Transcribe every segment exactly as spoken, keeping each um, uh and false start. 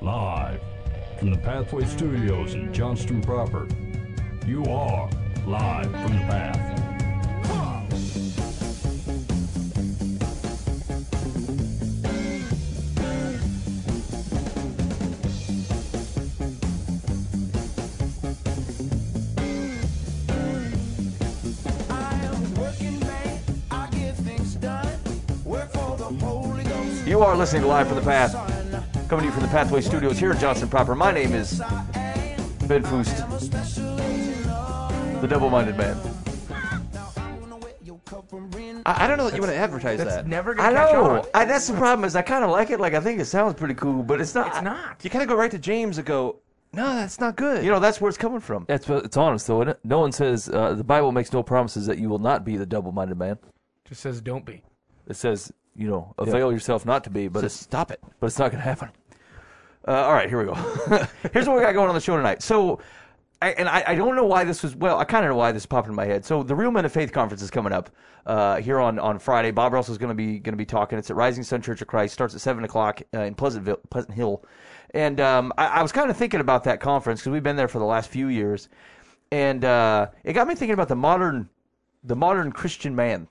Live from the Pathway Studios in Johnston proper. You are live from the Path. You are listening to Live from the Path, coming to you from the Pathway Studios here in Johnston proper. My name is Ben Foost, the double-minded man. I, I don't know that you want to advertise That's that. never I gonna catch know. on. I, that's the problem. Is I kind of like it. Like I think it sounds pretty cool, but it's not. It's not. You kind of go right to James and go, no, that's not good. You know, that's where it's coming from. That's it's honest though, isn't it? No one says uh, the Bible makes no promises that you will not be the double-minded man. Just says don't be. It says, you know, avail yourself not to be, but Just it's stop it. but it's not going to happen. Uh, all right, here we go. Here's what we got going on the show tonight. So, I, and I, I don't know why this was, well, I kind of know why this popped in my head. So, the Real Men of Faith Conference is coming up uh, here on, on Friday. Bob Russell's going to be going to be talking. It's at Rising Sun Church of Christ. Starts at seven o'clock uh, in Pleasantville, Pleasant Hill. And um, I, I was kind of thinking about that conference because we've been there for the last few years. And uh, it got me thinking about the modern, the modern Christian man.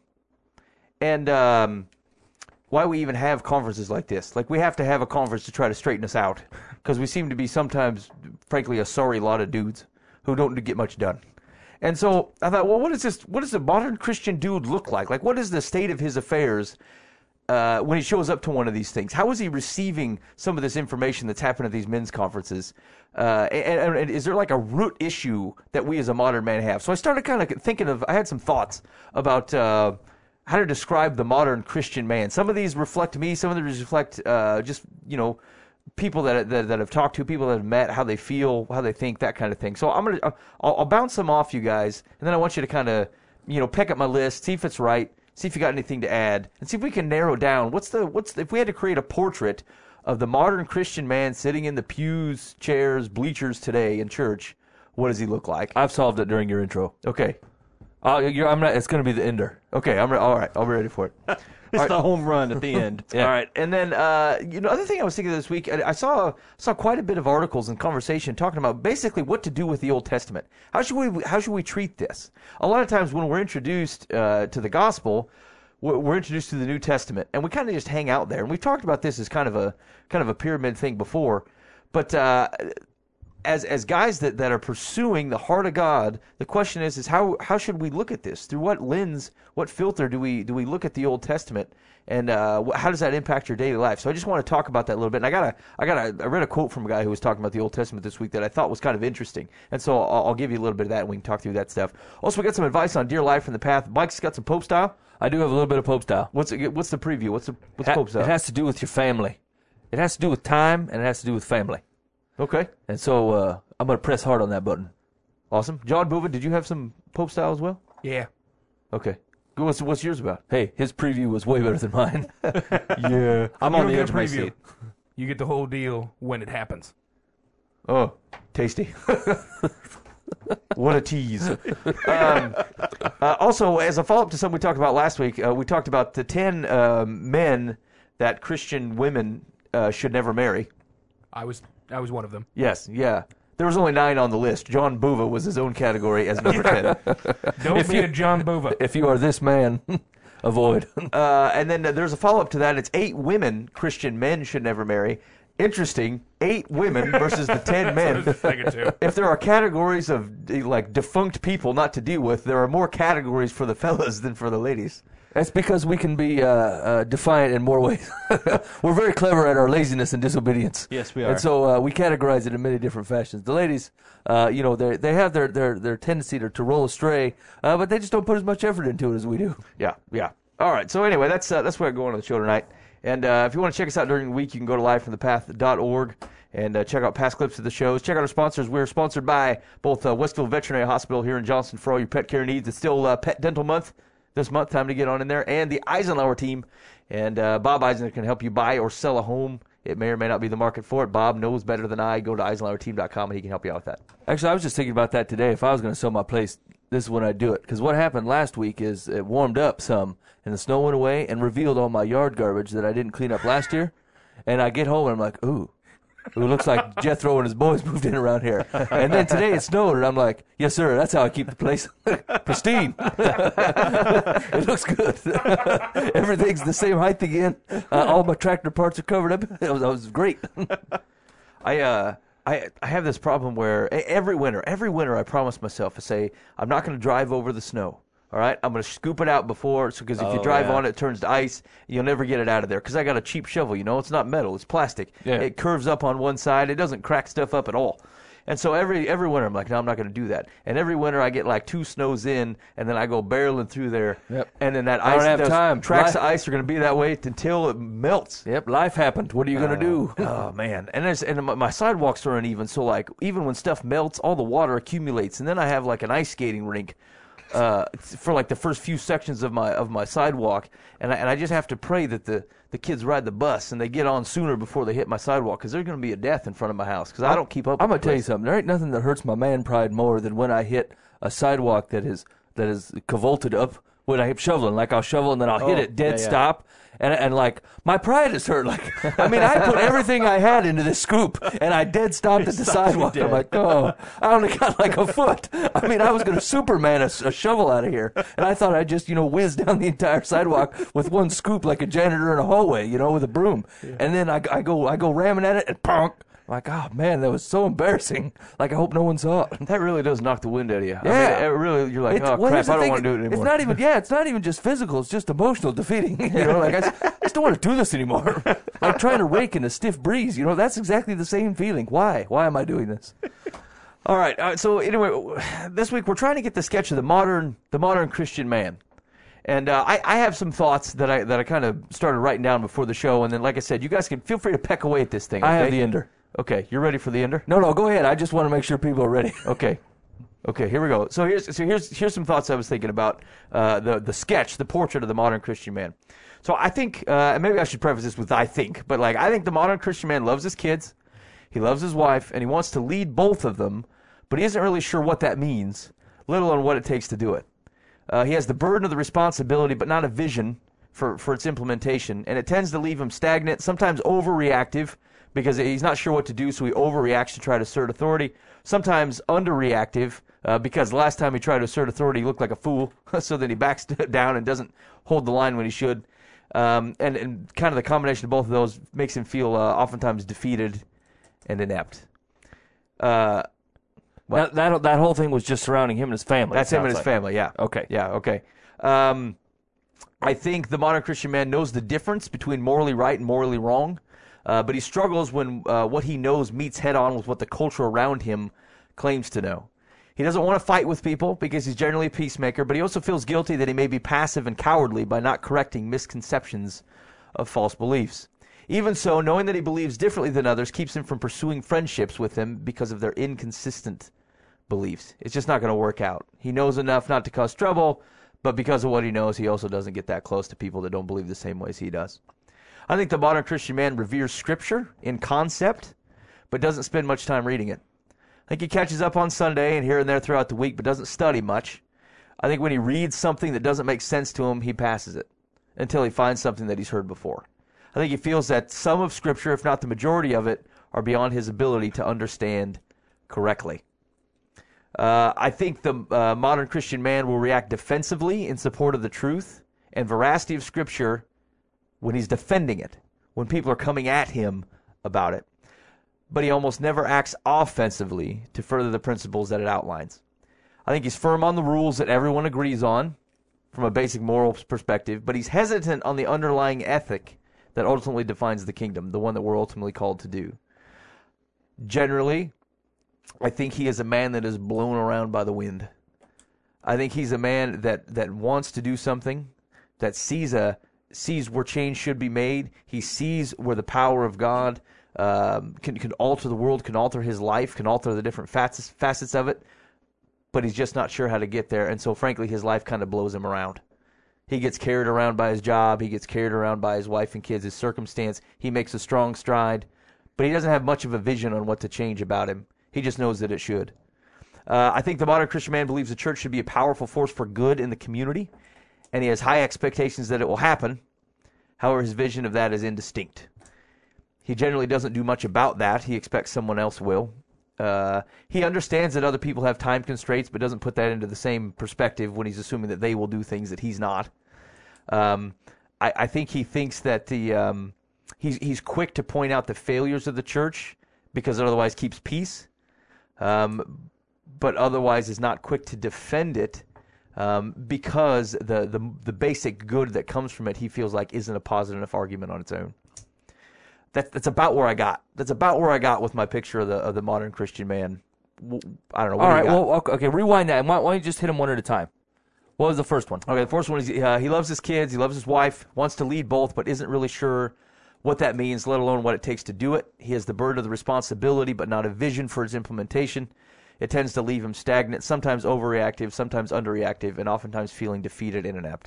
And um, why we even have conferences like this. Like, we have to have a conference to try to straighten us out. Because we seem to be sometimes, frankly, a sorry lot of dudes who don't get much done. And so I thought, well, what is this? What does a modern Christian dude look like? Like, what is the state of his affairs uh, when he shows up to one of these things? How is he receiving some of this information that's happened at these men's conferences? Uh, and, and is there like a root issue that we as a modern man have? So I started kind of thinking of, I had some thoughts about uh, how to describe the modern Christian man. Some of these reflect me. Some of these reflect uh, just, you know, people that, that that have talked to, people that have met, how they feel, how they think, that kind of thing. So I'm gonna, I'll, I'll bounce them off you guys, and then I want you to kind of, you know, pick up my list, see if it's right, see if you got anything to add, and see if we can narrow down what's the what's the, if we had to create a portrait of the modern Christian man sitting in the pews, chairs, bleachers today in church. What does he look like? I've solved it during your intro. Okay. Uh, you're, I'm not. It's going to be the ender. Okay, I'm re- all right. I'll be ready for it. It's All right. the home run at the end. Yeah. All right, and then uh, you know, other thing I was thinking this week, I, I saw saw quite a bit of articles and conversation talking about basically what to do with the Old Testament. How should we how should we treat this? A lot of times when we're introduced uh, to the gospel, we're, we're introduced to the New Testament, and we kind of just hang out there. And we've talked about this as kind of a kind of a pyramid thing before, but. Uh, As as guys that, that are pursuing the heart of God, the question is is how how should we look at this? Through what lens, what filter do we do we look at the Old Testament, and uh, how does that impact your daily life? So I just want to talk about that a little bit. And I got a I got a I read a quote from a guy who was talking about the Old Testament this week that I thought was kind of interesting, and so I'll, I'll give you a little bit of that, and we can talk through that stuff. Also, we got some advice on Dear Life from the Path. Mike's got some Pope style. I do have a little bit of Pope style. What's it, what's the preview? What's the what's Ha- Pope style? It has to do with your family. It has to do with time, and it has to do with family. Okay, And so uh, I'm going to press hard on that button. awesome. John Bova, did you have some Pope style as well? Yeah. Okay, what's what's yours about? Hey, his preview was way better than mine. Yeah, I'm You on don't the get edge a of my preview. seat. You get the whole deal when it happens. Oh, tasty. What a tease. Um, uh, also, as a follow-up to something we talked about last week, uh, we talked about the ten uh, men that Christian women uh, should never marry. I was I was one of them. Yes, yeah. There was only nine on the list. John Bova was his own category as number ten. Don't If be you- a John Bova. If you are this man, avoid. Uh, and then uh, there's a follow-up to that. It's eight women Christian men should never marry. Interesting. Eight women versus the ten men. Figure too. If there are categories of uh, like defunct people not to deal with, there are more categories for the fellas than for the ladies. That's because we can be uh, uh, defiant in more ways. We're very clever at our laziness and disobedience. Yes, we are. And so uh, we categorize it in many different fashions. The ladies, uh, you know, they they have their, their, their tendency to, to roll astray, uh, but they just don't put as much effort into it as we do. Yeah, yeah. All right. So anyway, that's uh, that's where we're going on the show tonight. And uh, if you want to check us out during the week, you can go to live from the path dot org and uh, check out past clips of the shows. Check out our sponsors. We're sponsored by both uh, Westfield Veterinary Hospital here in Johnston for all your pet care needs. It's still uh, Pet Dental Month this month. Time to get on in there. And the Eisenhower team. And uh, Bob Eisenhower can help you buy or sell a home. It may or may not be the market for it. Bob knows better than I. Go to eisenhower team dot com and he can help you out with that. Actually, I was just thinking about that today. If I was going to sell my place, this is when I'd do it. Because what happened last week is it warmed up some, and the snow went away and revealed all my yard garbage that I didn't clean up last year. And I get home and I'm like, ooh, who looks like Jethro and his boys moved in around here. And then today it snowed, and I'm like, yes, sir, that's how I keep the place pristine. It looks good. Everything's the same height again. Uh, all my tractor parts are covered up. It was, it was great. I uh I I have this problem where e- every winter, every winter I promise myself, I say I'm not going to drive over the snow. All right, I'm going to scoop it out before, so because if you Oh, drive yeah. on it, it turns to ice. You'll never get it out of there because I got a cheap shovel. You know, it's not metal; it's plastic. Yeah. It curves up on one side. It doesn't crack stuff up at all. And so every every winter I'm like, no, I'm not going to do that. And every winter I get like two snows in, and then I go barreling through there. Yep. And then that I don't ice, have those time. tracks Life- of ice are going to be that way until it melts. Yep, life happened. What are you going to do? Oh man, and there's, and my, my sidewalks are uneven, so like even when stuff melts, all the water accumulates, and then I have like an ice skating rink uh, for like the first few sections of my of my sidewalk, and I, and I just have to pray that the, the kids ride the bus and they get on sooner before they hit my sidewalk, because there's going to be a death in front of my house because I don't keep up. I'm with gonna tell you the place. something. There ain't nothing that hurts my man pride more than when I hit a sidewalk that is that is cavolted up when I hit shoveling. Like I'll shovel and then I'll hit Oh, it dead yeah, yeah. stop, and and like my pride is hurt. Like I mean, I put everything I had into this scoop, and I dead stopped at the sidewalk. I'm like, oh, I only got like a foot. I mean, I was gonna Superman a, a shovel out of here, and I thought I'd just you know whiz down the entire sidewalk with one scoop like a janitor in a hallway, you know, with a broom. And then I, I go I go ramming at it and punk. Like, oh man, that was so embarrassing. Like, I hope no one saw it. That really does knock the wind out of you. I Yeah. mean, it really, you're like, It's- oh well, crap, here's the I don't thing, want to do it anymore. It's not even, yeah, it's not even just physical. It's just emotional defeating. You know, like I just, I just don't want to do this anymore. Like trying to rake in a stiff breeze. You know, that's exactly the same feeling. Why? Why am I doing this? All right. Uh, so anyway, this week we're trying to get the sketch of the modern, the modern Christian man, and uh, I, I have some thoughts that I that I kind of started writing down before the show, and then, like I said, you guys can feel free to peck away at this thing. I have okay? the ender. Okay, you're ready for the ender? No, no, go ahead. I just want to make sure people are ready. Okay. Okay, here we go. So here's so here's here's some thoughts I was thinking about uh, the the sketch, the portrait of the modern Christian man. So I think, uh, and maybe I should preface this with I think, but like I think the modern Christian man loves his kids, he loves his wife, and he wants to lead both of them, but he isn't really sure what that means, let alone what it takes to do it. Uh, he has the burden of the responsibility, but not a vision for for its implementation, and it tends to leave him stagnant, sometimes overreactive, because he's not sure what to do, so he overreacts to try to assert authority. Sometimes underreactive, uh, because the last time he tried to assert authority, he looked like a fool, so then he backs down and doesn't hold the line when he should. Um, and, and kind of the combination of both of those makes him feel uh, oftentimes defeated and inept. Uh, That, that that whole thing was just surrounding him and his family. that's it him and sounds his like. family, yeah. Okay. Yeah, okay. Um, I think the modern Christian man knows the difference between morally right and morally wrong. Uh, but he struggles when uh, what he knows meets head on with what the culture around him claims to know. He doesn't want to fight with people because he's generally a peacemaker, but he also feels guilty that he may be passive and cowardly by not correcting misconceptions of false beliefs. Even so, knowing that he believes differently than others keeps him from pursuing friendships with them because of their inconsistent beliefs. It's just not going to work out. He knows enough not to cause trouble, but because of what he knows, he also doesn't get that close to people that don't believe the same way as he does. I think the modern Christian man reveres Scripture in concept, but doesn't spend much time reading it. I think he catches up on Sunday and here and there throughout the week, but doesn't study much. I think when he reads something that doesn't make sense to him, he passes it until he finds something that he's heard before. I think he feels that some of Scripture, if not the majority of it, are beyond his ability to understand correctly. Uh, I think the uh, modern Christian man will react defensively in support of the truth and veracity of Scripture when he's defending it, when people are coming at him about it. But he almost never acts offensively to further the principles that it outlines. I think he's firm on the rules that everyone agrees on from a basic moral perspective, but he's hesitant on the underlying ethic that ultimately defines the kingdom, the one that we're ultimately called to do. Generally, I think he is a man that is blown around by the wind. I think he's a man that, that wants to do something, that sees a sees where change should be made. He sees where the power of God um, can can alter the world, can alter his life, can alter the different facets facets of it, but he's just not sure how to get there. And so, frankly, his life kind of blows him around. He gets carried around by his job. He gets carried around by his wife and kids, his circumstance. He makes a strong stride, but he doesn't have much of a vision on what to change about him. He just knows that it should. Uh, I think the modern Christian man believes the church should be a powerful force for good in the community, and he has high expectations that it will happen. However, his vision of that is indistinct. He generally doesn't do much about that. He expects someone else will. Uh, he understands that other people have time constraints, but doesn't put that into the same perspective when he's assuming that they will do things that he's not. Um, I, I think he thinks that the um, he's he's quick to point out the failures of the church because it otherwise keeps peace, um, but otherwise is not quick to defend it um, because the, the the basic good that comes from it he feels like isn't a positive enough argument on its own. That, that's about where I got. That's about where I got with my picture of the of the modern Christian man. I don't know. What All do right. you got? Well, okay, okay. Rewind that. Why, why don't you just hit them one at a time? What was the first one? Okay, the first one is uh, he loves his kids, he loves his wife, wants to lead both, but isn't really sure what that means, let alone what it takes to do it. He has the burden of the responsibility, but not a vision for its implementation. It tends to leave him stagnant, sometimes overreactive, sometimes underreactive, and oftentimes feeling defeated and inept.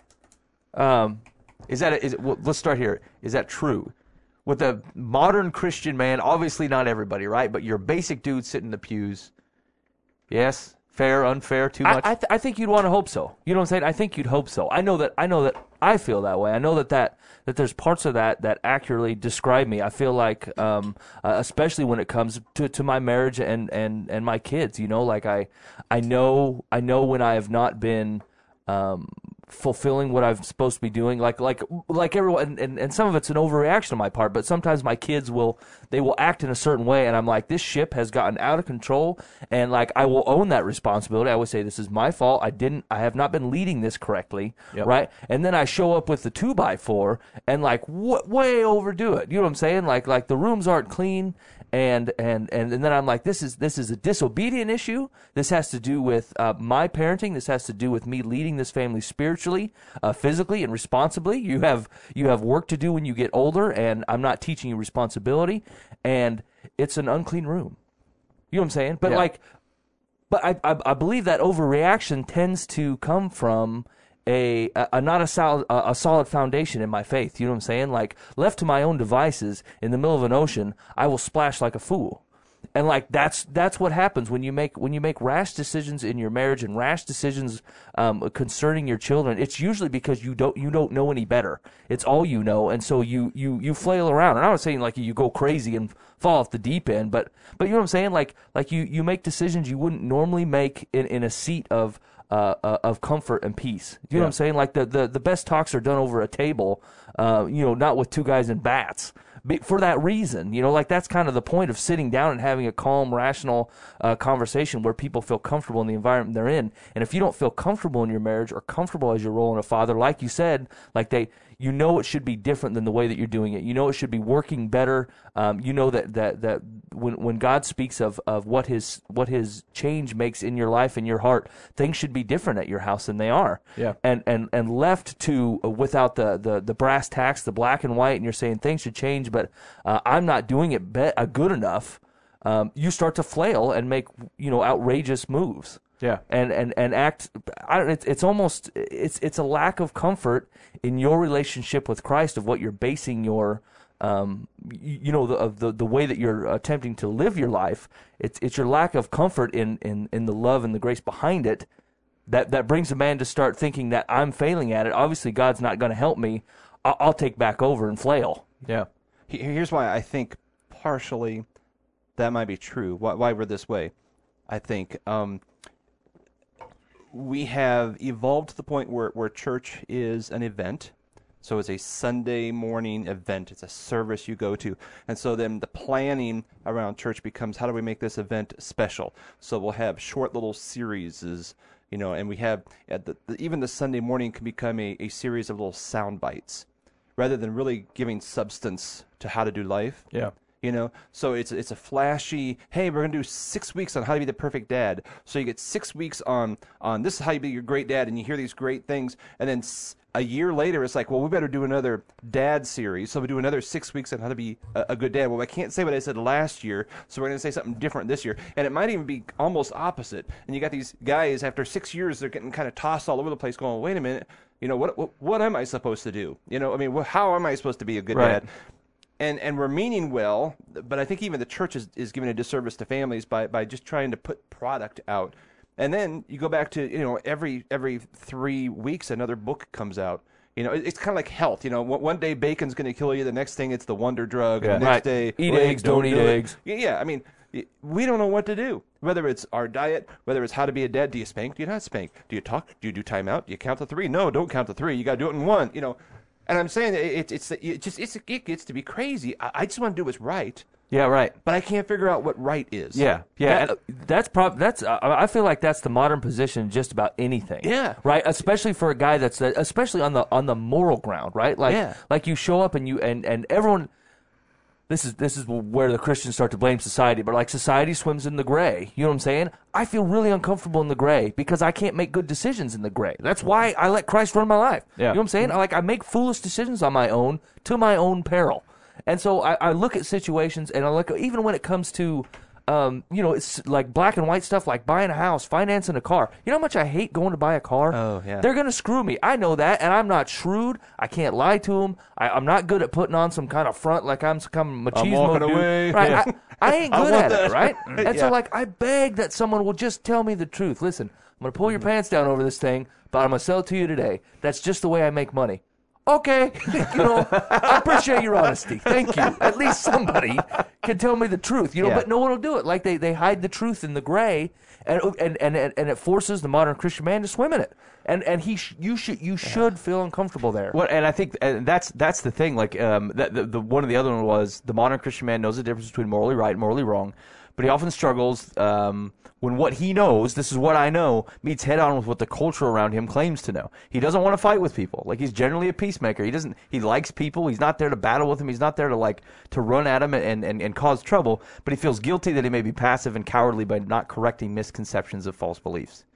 Um, is that a, is it, well, let's start here. Is that true? With a modern Christian man, obviously not everybody, right? But your basic dude sitting in the pews. Yes, fair, unfair, too much. I, I, th- I think you'd want to hope so. You know what I'm saying? I think you'd hope so. I know that. I know that. I feel that way. I know that that, that there's parts of that that accurately describe me. I feel like, um, uh, especially when it comes to, to my marriage and, and, and my kids. You know, like I, I know I know when I have not been. Um, fulfilling what I'm supposed to be doing, like like like everyone, and, and some of it's an overreaction on my part, but sometimes my kids will they will act in a certain way, and I'm like, this ship has gotten out of control, and like I will own that responsibility. I would say, this is my fault. I didn't I have not been leading this correctly, Yep. right? And then I show up with the two by four and like w- way overdo it. You know what I'm saying? Like like the rooms aren't clean. And, and and and then I'm like, this is this is a disobedient issue. This has to do with uh, my parenting. This has to do with me leading this family spiritually, uh, physically, and responsibly. You have you have work to do when you get older, and I'm not teaching you responsibility. And it's an unclean room. You know what I'm saying? But Yeah. like, but I, I I believe that overreaction tends to come from A, a, a not a solid a, a solid foundation in my faith. You know what I'm saying? Like, left to my own devices in the middle of an ocean, I will splash like a fool. And like that's that's what happens when you make when you make rash decisions in your marriage and rash decisions um, concerning your children. It's usually because you don't you don't know any better. It's all you know, and so you you you flail around. And I'm not saying like you go crazy and fall off the deep end, but but you know what I'm saying? Like like you you make decisions you wouldn't normally make in, in a seat of Uh, uh, of comfort and peace. You know what I'm saying? Like the, the, the best talks are done over a table, uh, you know, not with two guys in bats. Be, for that reason, you know, like that's kind of the point of sitting down and having a calm, rational uh, conversation where people feel comfortable in the environment they're in. And if you don't feel comfortable in your marriage or comfortable as your role in a father, like you said, like they, you know, it should be different than the way that you're doing it. You know, it should be working better. Um, you know that that that when when God speaks of of what his what his change makes in your life and your heart, things should be different at your house than they are. Yeah. And and and left to uh, without the, the the brass tacks, the black and white, and you're saying things should change, but uh, I'm not doing it be- uh, good enough. Um, you start to flail and make you know outrageous moves. Yeah. And and and act. I don't. It's it's almost it's it's a lack of comfort in your relationship with Christ of what you're basing your um you, you know the of the the way that you're attempting to live your life. It's it's your lack of comfort in in in the love and the grace behind it that that brings a man to start thinking that I'm failing at it. Obviously, God's not going to help me. I'll, I'll take back over and flail. Yeah. He- Here's why I think partially that might be true. Why, why we're this way. I think um, we have evolved to the point where, where church is an event. So it's a Sunday morning event. It's a service you go to. And so then the planning around church becomes, how do we make this event special? So we'll have short little series, you know, and we have, at the, the, even the Sunday morning can become a, a series of little sound bites rather than really giving substance to how to do life. Yeah. You know, so it's it's a flashy, hey, we're going to do six weeks on how to be the perfect dad. So you get six weeks on, on this is how you be your great dad, and you hear these great things. And then s- a year later, it's like, well, we better do another dad series. So we do another six weeks on how to be a, a good dad. Well, I can't say what I said last year, so we're going to say something different this year. And it might even be almost opposite. And you got these guys, after six years, they're getting kind of tossed all over the place going, wait a minute, you know, what what, what am I supposed to do? You know, I mean, wh- how am I supposed to be a good Right. dad? And and we're meaning well, but I think even the church is, is giving a disservice to families by, by just trying to put product out. And then you go back to, you know, every every three weeks another book comes out. You know, it, it's kind of like health. You know, one, one day bacon's going to kill you, the next thing it's the wonder drug, Yeah. and the next Right. day Eat well, eggs, don't eat do it. eggs. Yeah, yeah, I mean, y- we don't know what to do. Whether it's our diet, whether it's how to be a dad. Do you spank? Do you not spank? Do you talk? Do you do timeout? Do you count to three? No, don't count to three. You got to do it in one. You know, and I'm saying it, it's it's it just it's, it gets to be crazy. I, I just want to do what's right, Yeah, right. but I can't figure out what right is. Yeah, yeah. That- that's prob- that's uh, I feel like that's the modern position in just about anything. Yeah. Right. Especially for a guy that's especially on the on the moral ground. Right. Like Yeah. like you show up and you and and everyone. This is this is where the Christians start to blame society, but like society swims in the gray. You know what I'm saying? I feel really uncomfortable in the gray because I can't make good decisions in the gray. That's why I let Christ run my life. Yeah. You know what I'm saying? I like I make foolish decisions on my own to my own peril. And so I, I look at situations and I look even when it comes to um, you know, it's like black and white stuff like buying a house, financing a car. You know how much I hate going to buy a car? Oh, yeah. They're going to screw me. I know that, and I'm not shrewd. I can't lie to them. I, I'm not good at putting on some kind of front like I'm some kind of machismo walking dude. away. Right? Yeah. I, I ain't I good want at that. it, right? And so, Yeah. like, I beg that someone will just tell me the truth. Listen, I'm going to pull your pants down over this thing, but I'm going to sell it to you today. That's just the way I make money. Okay, you know, I appreciate your honesty. Thank you. At least somebody can tell me the truth, you know. Yeah. But no one will do it. Like they, they hide the truth in the gray, and and and and it forces the modern Christian man to swim in it. And and he sh- you should you should feel uncomfortable there. Well, and I think and that's that's the thing. Like, um, that the, the one of the other one was the modern Christian man knows the difference between morally right and morally wrong, but he often struggles um, when what he knows, this is what I know, meets head on with what the culture around him claims to know. He doesn't want to fight with people. Like, he's generally a peacemaker. He doesn't. He likes people. He's not there to battle with them. He's not there to like to run at him and and, and cause trouble. But he feels guilty that he may be passive and cowardly by not correcting misconceptions of false beliefs.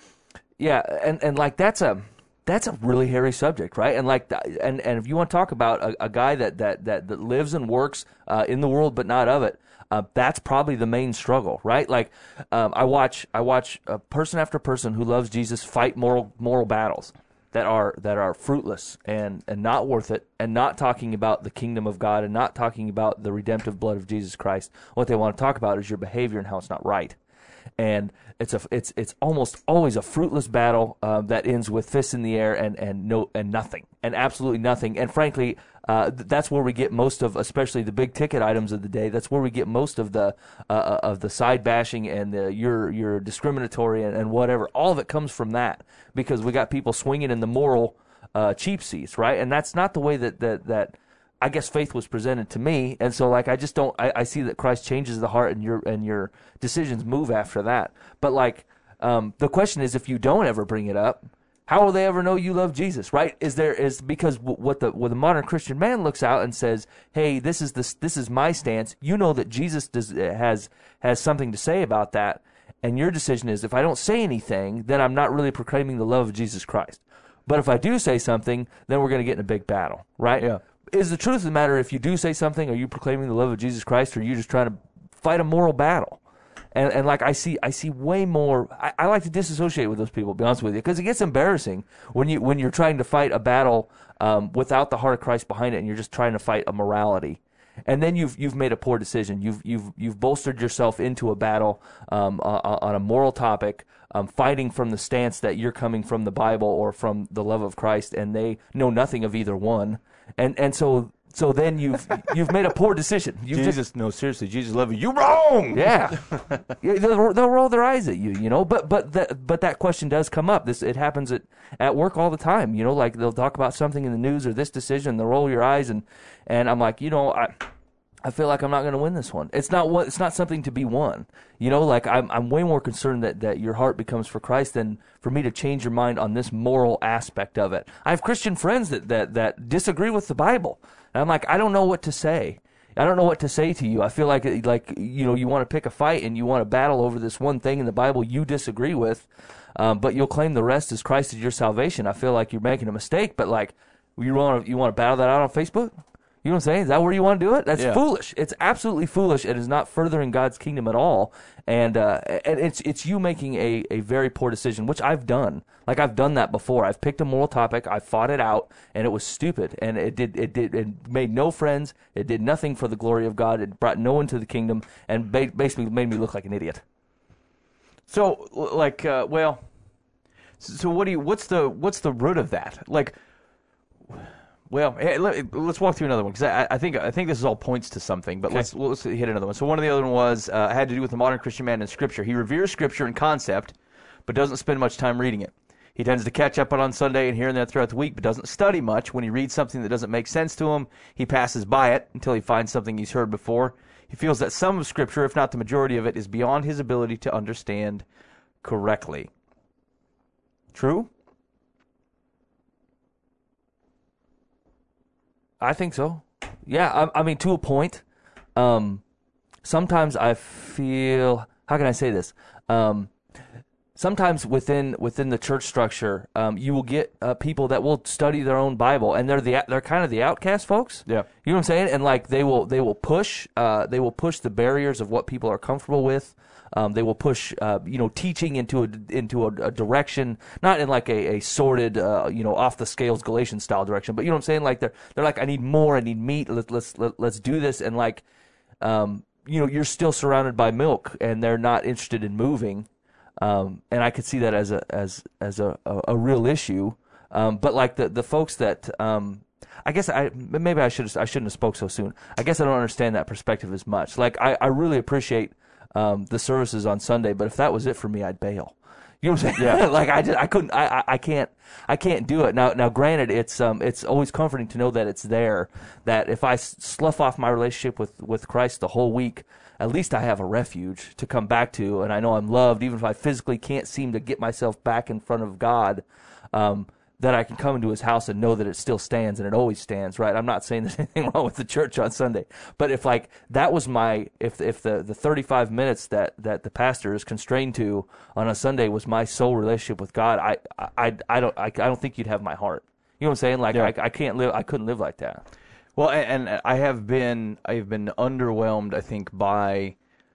Yeah, and, and like that's a that's a really hairy subject, right? And like th- and and if you want to talk about a, a guy that, that, that, that lives and works uh, in the world but not of it, uh, that's probably the main struggle, right? Like um, I watch I watch uh, person after person who loves Jesus fight moral moral battles that are that are fruitless and, and not worth it, and not talking about the kingdom of God and not talking about the redemptive blood of Jesus Christ. What they want to talk about is your behavior and how it's not right. And it's a it's it's almost always a fruitless battle uh, that ends with fists in the air and, and no and nothing and absolutely nothing. And frankly, uh, th- that's where we get most of, especially the big ticket items of the day. That's where we get most of the uh, of the side bashing and the you're you're discriminatory and, and whatever. All of it comes from that, because we got people swinging in the moral uh, cheap seats, right? And that's not the way that that that. I guess faith was presented to me, and so like I just don't. I, I see that Christ changes the heart, and your and your decisions move after that. But like um, the question is, if you don't ever bring it up, how will they ever know you love Jesus? Right? Is there is because w- what the what the modern Christian man looks out and says, "Hey, this is this this is my stance." You know that Jesus does has has something to say about that, and your decision is, if I don't say anything, then I'm not really proclaiming the love of Jesus Christ. But if I do say something, then we're going to get in a big battle, right? Yeah. Is the truth of the matter, if you do say something, are you proclaiming the love of Jesus Christ, or are you just trying to fight a moral battle? And and like I see I see way more. I, I like to disassociate with those people, to be honest with you, because it gets embarrassing when you when you're trying to fight a battle um, without the heart of Christ behind it, and you're just trying to fight a morality. And then you've you've made a poor decision. You've you've you've bolstered yourself into a battle um, uh, on a moral topic, um, fighting from the stance that you're coming from the Bible or from the love of Christ, and they know nothing of either one. And and so so then you've you've made a poor decision. You've Jesus, just, no, seriously, Jesus loves you. You wrong. yeah, yeah they'll, they'll roll their eyes at you, you know. But but that but that question does come up. This it happens at, at work all the time. You know, like they'll talk about something in the news or this decision. They'll roll your eyes, and and I'm like, you know, I. I feel like I'm not going to win this one. It's not what. It's not something to be won. You know, like I'm. I'm way more concerned that, that your heart becomes for Christ than for me to change your mind on this moral aspect of it. I have Christian friends that that, that disagree with the Bible, and I'm like, I don't know what to say. I don't know what to say to you. I feel like like you know, you want to pick a fight and you want to battle over this one thing in the Bible you disagree with, um, but you'll claim the rest as Christ is your salvation. I feel like you're making a mistake. But like, you want to you want to battle that out on Facebook? You know what I'm saying? Is that where you want to do it? That's Yeah. foolish. It's absolutely foolish. It is not furthering God's kingdom at all. And uh, and it's it's you making a, a very poor decision, which I've done. Like I've done that before. I've picked a moral topic, I fought it out, and it was stupid. And it did it did it made no friends. It did nothing for the glory of God. It brought no one to the kingdom, and ba- basically made me look like an idiot. So, like, uh, well, so, so what do you? What's the what's the root of that? Like, Well, hey, let, let's walk through another one because I, I think I think this is all points to something. But let's let's hit another one. So one of the other one was uh, had to do with the modern Christian man in Scripture. He reveres Scripture and concept, but doesn't spend much time reading it. He tends to catch up on on Sunday and here and there throughout the week, but doesn't study much. When he reads something that doesn't make sense to him, he passes by it until he finds something he's heard before. He feels that some of Scripture, if not the majority of it, is beyond his ability to understand correctly. True? I think so. Yeah, I, I mean, to a point. Um, sometimes I feel, how can I say this? Um, sometimes within within the church structure, um, you will get uh, people that will study their own Bible, and they're the they're kind of the outcast folks. Yeah, you know what I'm saying? And like they will they will push uh, they will push the barriers of what people are comfortable with. Um, they will push, uh, you know, teaching into a into a, a direction, not in like a, a sordid, uh, you know, off the scales Galatian style direction, but you know what I'm saying? Like they're they're like, I need more, I need meat. Let's let's let, let's do this, and like, um, you know, you're still surrounded by milk, and they're not interested in moving, um, and I could see that as a as as a, a, a real issue. Um, but like the the folks that, um, I guess I maybe I should I shouldn't have spoke so soon. I guess I don't understand that perspective as much. Like I, I really appreciate. Um, the services on Sunday, but if that was it for me, I'd bail. You know what I'm saying? Yeah. like I just, I couldn't, I, I, I can't, I can't do it. Now, now, granted, it's, um, it's always comforting to know that it's there. That if I s- slough off my relationship with, with Christ the whole week, at least I have a refuge to come back to, and I know I'm loved, even if I physically can't seem to get myself back in front of God. Um, that I can come into his house and know that it still stands, and it always stands, right? I'm not saying there's anything wrong with the church on Sunday, but if like that was my, if if the, the thirty-five minutes that, that the pastor is constrained to on a Sunday was my sole relationship with God, I I I don't I, I don't think you'd have my heart. You know what I'm saying? Like yeah. I I can't live, I couldn't live like that. Well, and, and I have been I've been underwhelmed, I think, by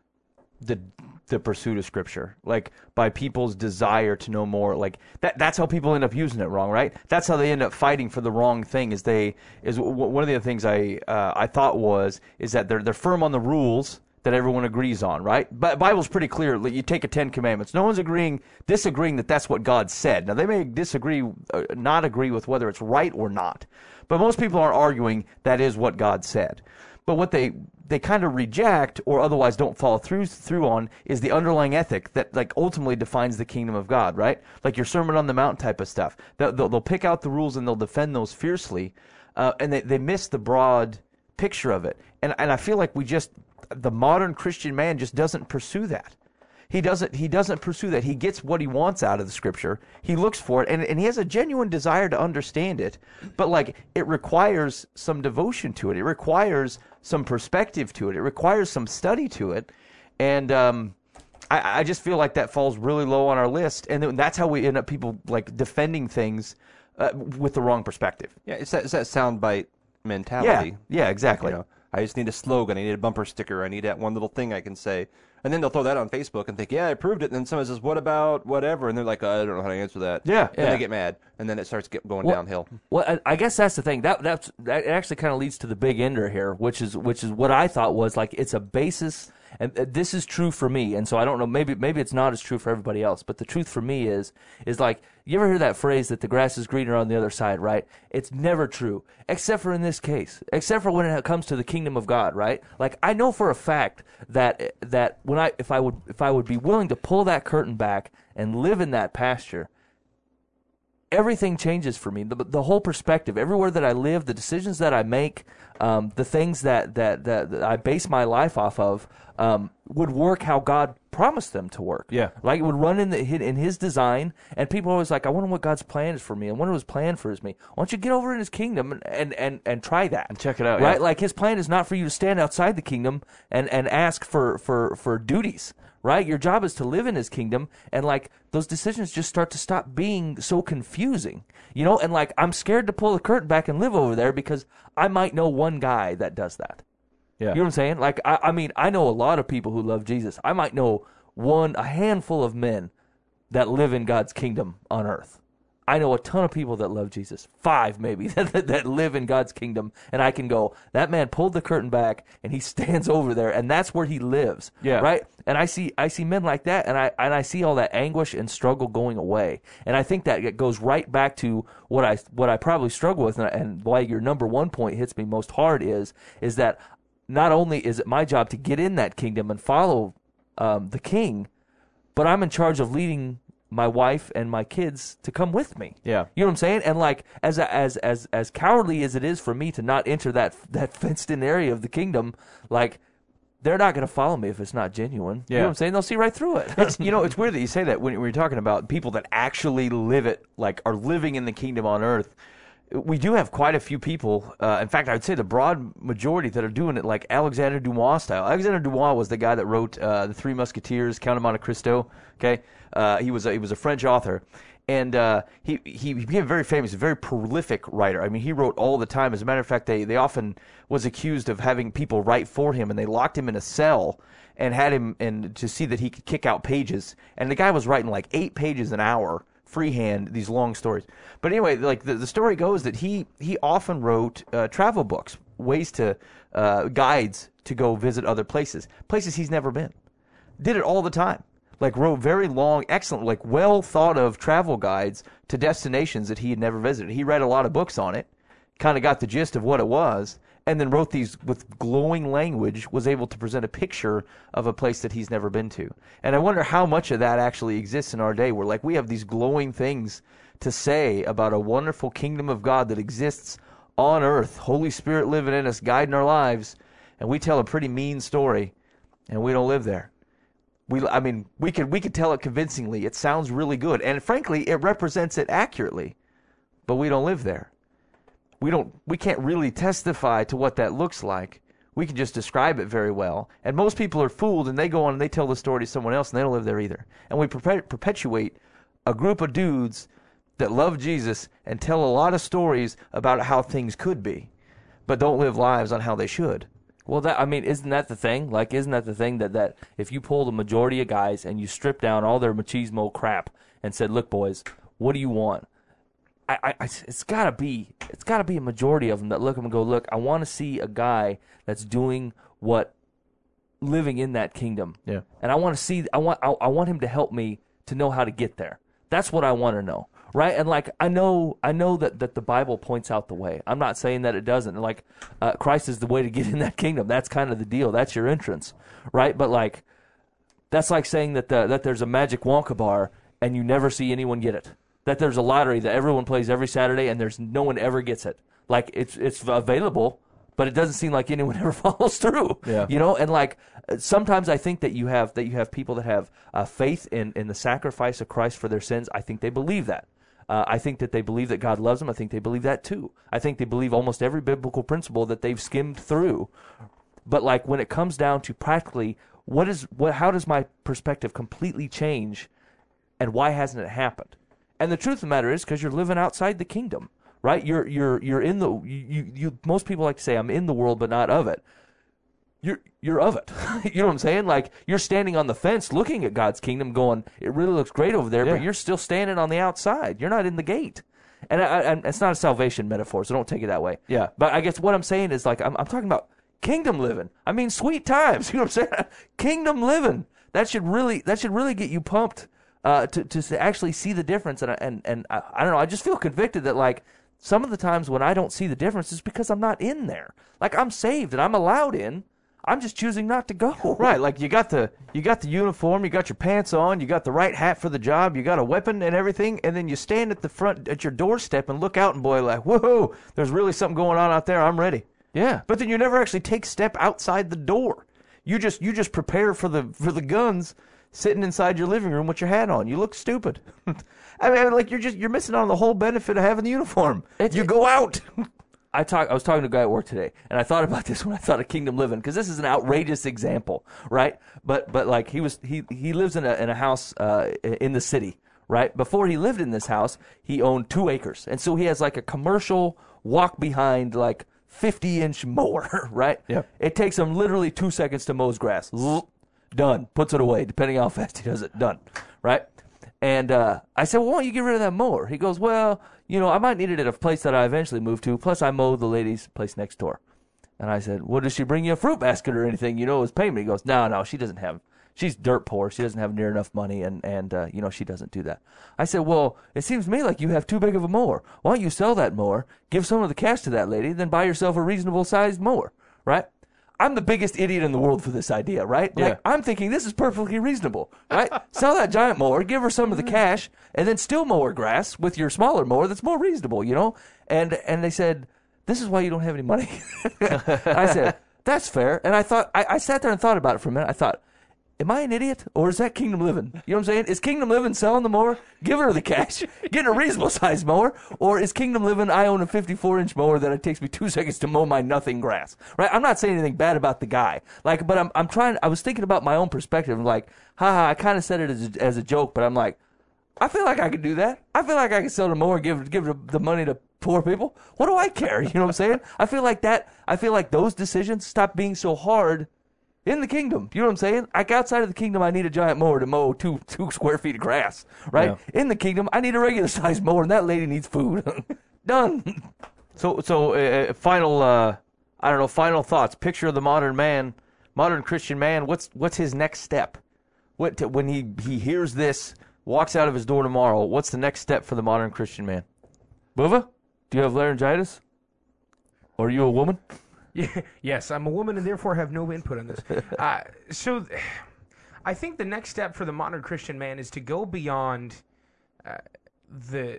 the the pursuit of Scripture, like by people's desire to know more. Like that that's how people end up using it wrong, right? That's how they end up fighting for the wrong thing. Is they is w- one of the other things I uh, I thought was is that they're they're firm on the rules that everyone agrees on, right? But Bible's pretty clear. You take a Ten Commandments. No one's agreeing disagreeing that that's what God said. Now they may disagree, uh, not agree with whether it's right or not, but most people aren't arguing that is what God said. But what they they kind of reject or otherwise don't follow through through on is the underlying ethic that like ultimately defines the kingdom of God, right? Like your Sermon on the Mount type of stuff. They'll, they'll, they'll pick out the rules and they'll defend those fiercely, uh, and they, they miss the broad picture of it. And and I feel like we just, the modern Christian man just doesn't pursue that. He doesn't he doesn't pursue that. He gets what he wants out of the Scripture. He looks for it, and, and he has a genuine desire to understand it. But like it requires some devotion to it. It requires some perspective to it. It requires some study to it. And um, I, I just feel like that falls really low on our list. And then that's how we end up people like defending things uh, with the wrong perspective. Yeah, it's that, it's that soundbite mentality. Yeah, yeah, exactly. You know, I just need a slogan. I need a bumper sticker. I need that one little thing I can say. And then they'll throw that on Facebook and think, yeah, I proved it. And then someone says, what about whatever? And they're like, oh, I don't know how to answer that. Yeah. And yeah. they get mad. And then it starts get, going well, downhill. Well, I, I guess that's the thing. That that's, that actually kind of leads to the big ender here, which is which is what I thought was like it's a basis. And this is true for me, and so I don't know. Maybe maybe it's not as true for everybody else. But the truth for me is is like you ever hear that phrase that the grass is greener on the other side, right? It's never true, except for in this case, except for when it comes to the kingdom of God, right? Like I know for a fact that that when I if I would if I would be willing to pull that curtain back and live in that pasture, everything changes for me. The, the whole perspective, everywhere that I live, the decisions that I make, um, the things that, that, that, that I base my life off of, um, would work how God promised them to work. Yeah. Like it would run in the in His design, and people are always like, I wonder what God's plan is for me. I wonder what His plan for is me. Why don't you get over in His kingdom and, and, and, and try that. And check it out. Right? Yeah. Like His plan is not for you to stand outside the kingdom and, and ask for, for, for duties. Right? Your job is to live in His kingdom, and like those decisions just start to stop being so confusing. You know, and like I'm scared to pull the curtain back and live over there because I might know one guy that does that. Yeah. You know what I'm saying? Like I, I mean, I know a lot of people who love Jesus. I might know one, a handful of men that live in God's kingdom on earth. I know a ton of people that love Jesus, five maybe, that, that live in God's kingdom, and I can go, that man pulled the curtain back, and he stands over there, and that's where he lives, Yeah. right? And I see I see men like that, and I and I see all that anguish and struggle going away, and I think that it goes right back to what I what I probably struggle with, and, and why your number one point hits me most hard is is that not only is it my job to get in that kingdom and follow um, the King, but I'm in charge of leading my wife and my kids to come with me. Yeah. You know what I'm saying? And like as as as as cowardly as it is for me to not enter that that fenced in area of the kingdom, like they're not going to follow me if it's not genuine. You Yeah. know what I'm saying? They'll see right through it. It's, you know, it's weird that you say that when we're talking about people that actually live it, like are living in the kingdom on earth. We do have quite a few people. Uh, in fact, I would say the broad majority that are doing it like Alexander Dumas style. Alexander Dumas was the guy that wrote uh, The Three Musketeers, Count of Monte Cristo. Okay, uh, he was a, he was a French author, and uh, he he became very famous, a very prolific writer. I mean, he wrote all the time. As a matter of fact, they they often was accused of having people write for him, and they locked him in a cell and had him and to see that he could kick out pages. And the guy was writing like eight pages an hour. Freehand, these long stories. But anyway, like the, the story goes that he he often wrote uh, travel books, ways to uh, guides to go visit other places, places he's never been. Did it all the time. Like wrote very long, excellent, like well thought of travel guides to destinations that he had never visited. He read a lot of books on it, kind of got the gist of what it was, and then wrote these with glowing language, was able to present a picture of a place that he's never been to. And I wonder how much of that actually exists in our day, where like we have these glowing things to say about a wonderful kingdom of God that exists on earth, Holy Spirit living in us, guiding our lives, and we tell a pretty mean story, and we don't live there. We, I mean, we could we could tell it convincingly. It sounds really good, and frankly, it represents it accurately, but we don't live there. We don't. We can't really testify to what that looks like. We can just describe it very well. And most people are fooled, and they go on and they tell the story to someone else, and they don't live there either. And we perpet- perpetuate a group of dudes that love Jesus and tell a lot of stories about how things could be, but don't live lives on how they should. Well, that I mean, isn't that the thing? Like, isn't that the thing that, that if you pull the majority of guys and you strip down all their machismo crap and said, "Look, boys, what do you want?" I, I, it's gotta be, it's gotta be a majority of them that look at them and go, "Look, I want to see a guy that's doing what, living in that kingdom, Yeah. and I want to see, I want, I, I want him to help me to know how to get there. That's what I want to know." Right, and like I know, I know that, that the Bible points out the way. I'm not saying that it doesn't. Like uh, Christ is the way to get in that kingdom. That's kind of the deal. That's your entrance, right? But like, that's like saying that the, that there's a magic Wonka bar and you never see anyone get it. That there's a lottery that everyone plays every Saturday and there's no one ever gets it. Like it's it's available, but it doesn't seem like anyone ever follows through. Yeah. You know, and like sometimes I think that you have that you have people that have uh, faith in in the sacrifice of Christ for their sins. I think they believe that. Uh, I think that they believe that God loves them. I think they believe that too. I think they believe almost every biblical principle that they've skimmed through. But like when it comes down to practically, what is what? How does my perspective completely change, and why hasn't it happened? And the truth of the matter is because you're living outside the kingdom, right? You're you're you're in the you, you most people like to say I'm in the world but not of it. You're you're of it. You know what I'm saying? Like you're standing on the fence looking at God's kingdom going, it really looks great over there, Yeah. but you're still standing on the outside. You're not in the gate. And I, I, it's not a salvation metaphor, so don't take it that way. Yeah. But I guess what I'm saying is like I'm I'm talking about kingdom living. I mean sweet times. You know what I'm saying? Kingdom living. That should really that should really get you pumped uh, to to actually see the difference. And I, and and I, I don't know. I just feel convicted that like some of the times when I don't see the difference is because I'm not in there. Like I'm saved and I'm allowed in. I'm just choosing not to go. Right, like you got the you got the uniform, you got your pants on, you got the right hat for the job, you got a weapon and everything, and then you stand at the front at your doorstep and look out and boy, like, whoa, there's really something going on out there. I'm ready. Yeah. But then you never actually take step outside the door. You just you just prepare for the for the guns sitting inside your living room with your hat on. You look stupid. I mean, like you're just you're missing out on the whole benefit of having the uniform. It's- you go out. I talk. I was talking to a guy at work today, and I thought about this when I thought of kingdom living because this is an outrageous example, right? But but like he was he he lives in a in a house uh, in the city, right? Before he lived in this house, he owned two acres, and so he has like a commercial walk behind like fifty inch mower, right? Yeah. It takes him literally two seconds to mow his grass. Zzz, done. Puts it away, depending on how fast he does it. Done, right? And uh, I said, well, why don't you get rid of that mower? He goes, well, you know, I might need it at a place that I eventually move to. Plus, I mow the lady's place next door. And I said, well, does she bring you a fruit basket or anything, you know, as payment? He goes, no, no, she doesn't have, she's dirt poor. She doesn't have near enough money, and, and uh, you know, she doesn't do that. I said, well, it seems to me like you have too big of a mower. Why don't you sell that mower, give some of the cash to that lady, then buy yourself a reasonable-sized mower, right? I'm the biggest idiot in the world for this idea, right? Yeah. Like, I'm thinking this is perfectly reasonable, right? Sell that giant mower, give her some of the cash, and then still mow her grass with your smaller mower that's more reasonable, you know? And and they said, this is why you don't have any money. I said, that's fair. And I thought, I, I sat there and thought about it for a minute. I thought, am I an idiot, or is that Kingdom Living? You know what I'm saying? Is Kingdom Living selling the mower, giving her the cash, getting a reasonable sized mower, or is Kingdom Living, I own a fifty-four inch mower that it takes me two seconds to mow my nothing grass, right? I'm not saying anything bad about the guy, like, but I'm I'm trying. I was thinking about my own perspective, like, haha, I kind of said it as a, as a joke, but I'm like, I feel like I could do that. I feel like I could sell the mower, give give the money to poor people. What do I care? You know what I'm saying? I feel like that. I feel like those decisions stop being so hard in the kingdom. You know what I'm saying? Like, outside of the kingdom, I need a giant mower to mow two two square feet of grass, right? Yeah. In the kingdom, I need a regular sized mower, and that lady needs food. Done. So, so uh, final, uh, I don't know, final thoughts. Picture of the modern man, modern Christian man. What's what's his next step? What to, when he he hears this, walks out of his door tomorrow? What's the next step for the modern Christian man? Bubba, do you have laryngitis? Or are you a woman? Yeah, yes, I'm a woman and therefore have no input on this. Uh, so I think the next step for the modern Christian man is to go beyond uh, the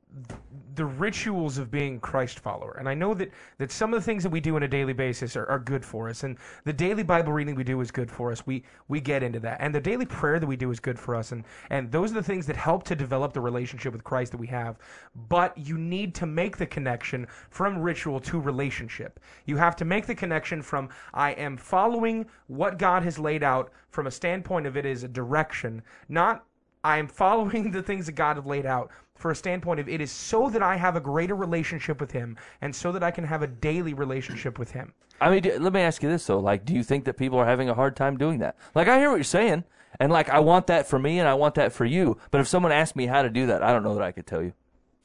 the rituals of being Christ follower. And I know that, that some of the things that we do on a daily basis are, are good for us. And the daily Bible reading we do is good for us. We we get into that. And the daily prayer that we do is good for us. And, and those are the things that help to develop the relationship with Christ that we have. But you need to make the connection from ritual to relationship. You have to make the connection from, I am following what God has laid out from a standpoint of it is a direction, not I am following the things that God has laid out for a standpoint of it is so that I have a greater relationship with Him and so that I can have a daily relationship with Him. I mean, do, let me ask you this, though. Like, do you think that people are having a hard time doing that? Like, I hear what you're saying, and, like, I want that for me and I want that for you. But if someone asked me how to do that, I don't know that I could tell you.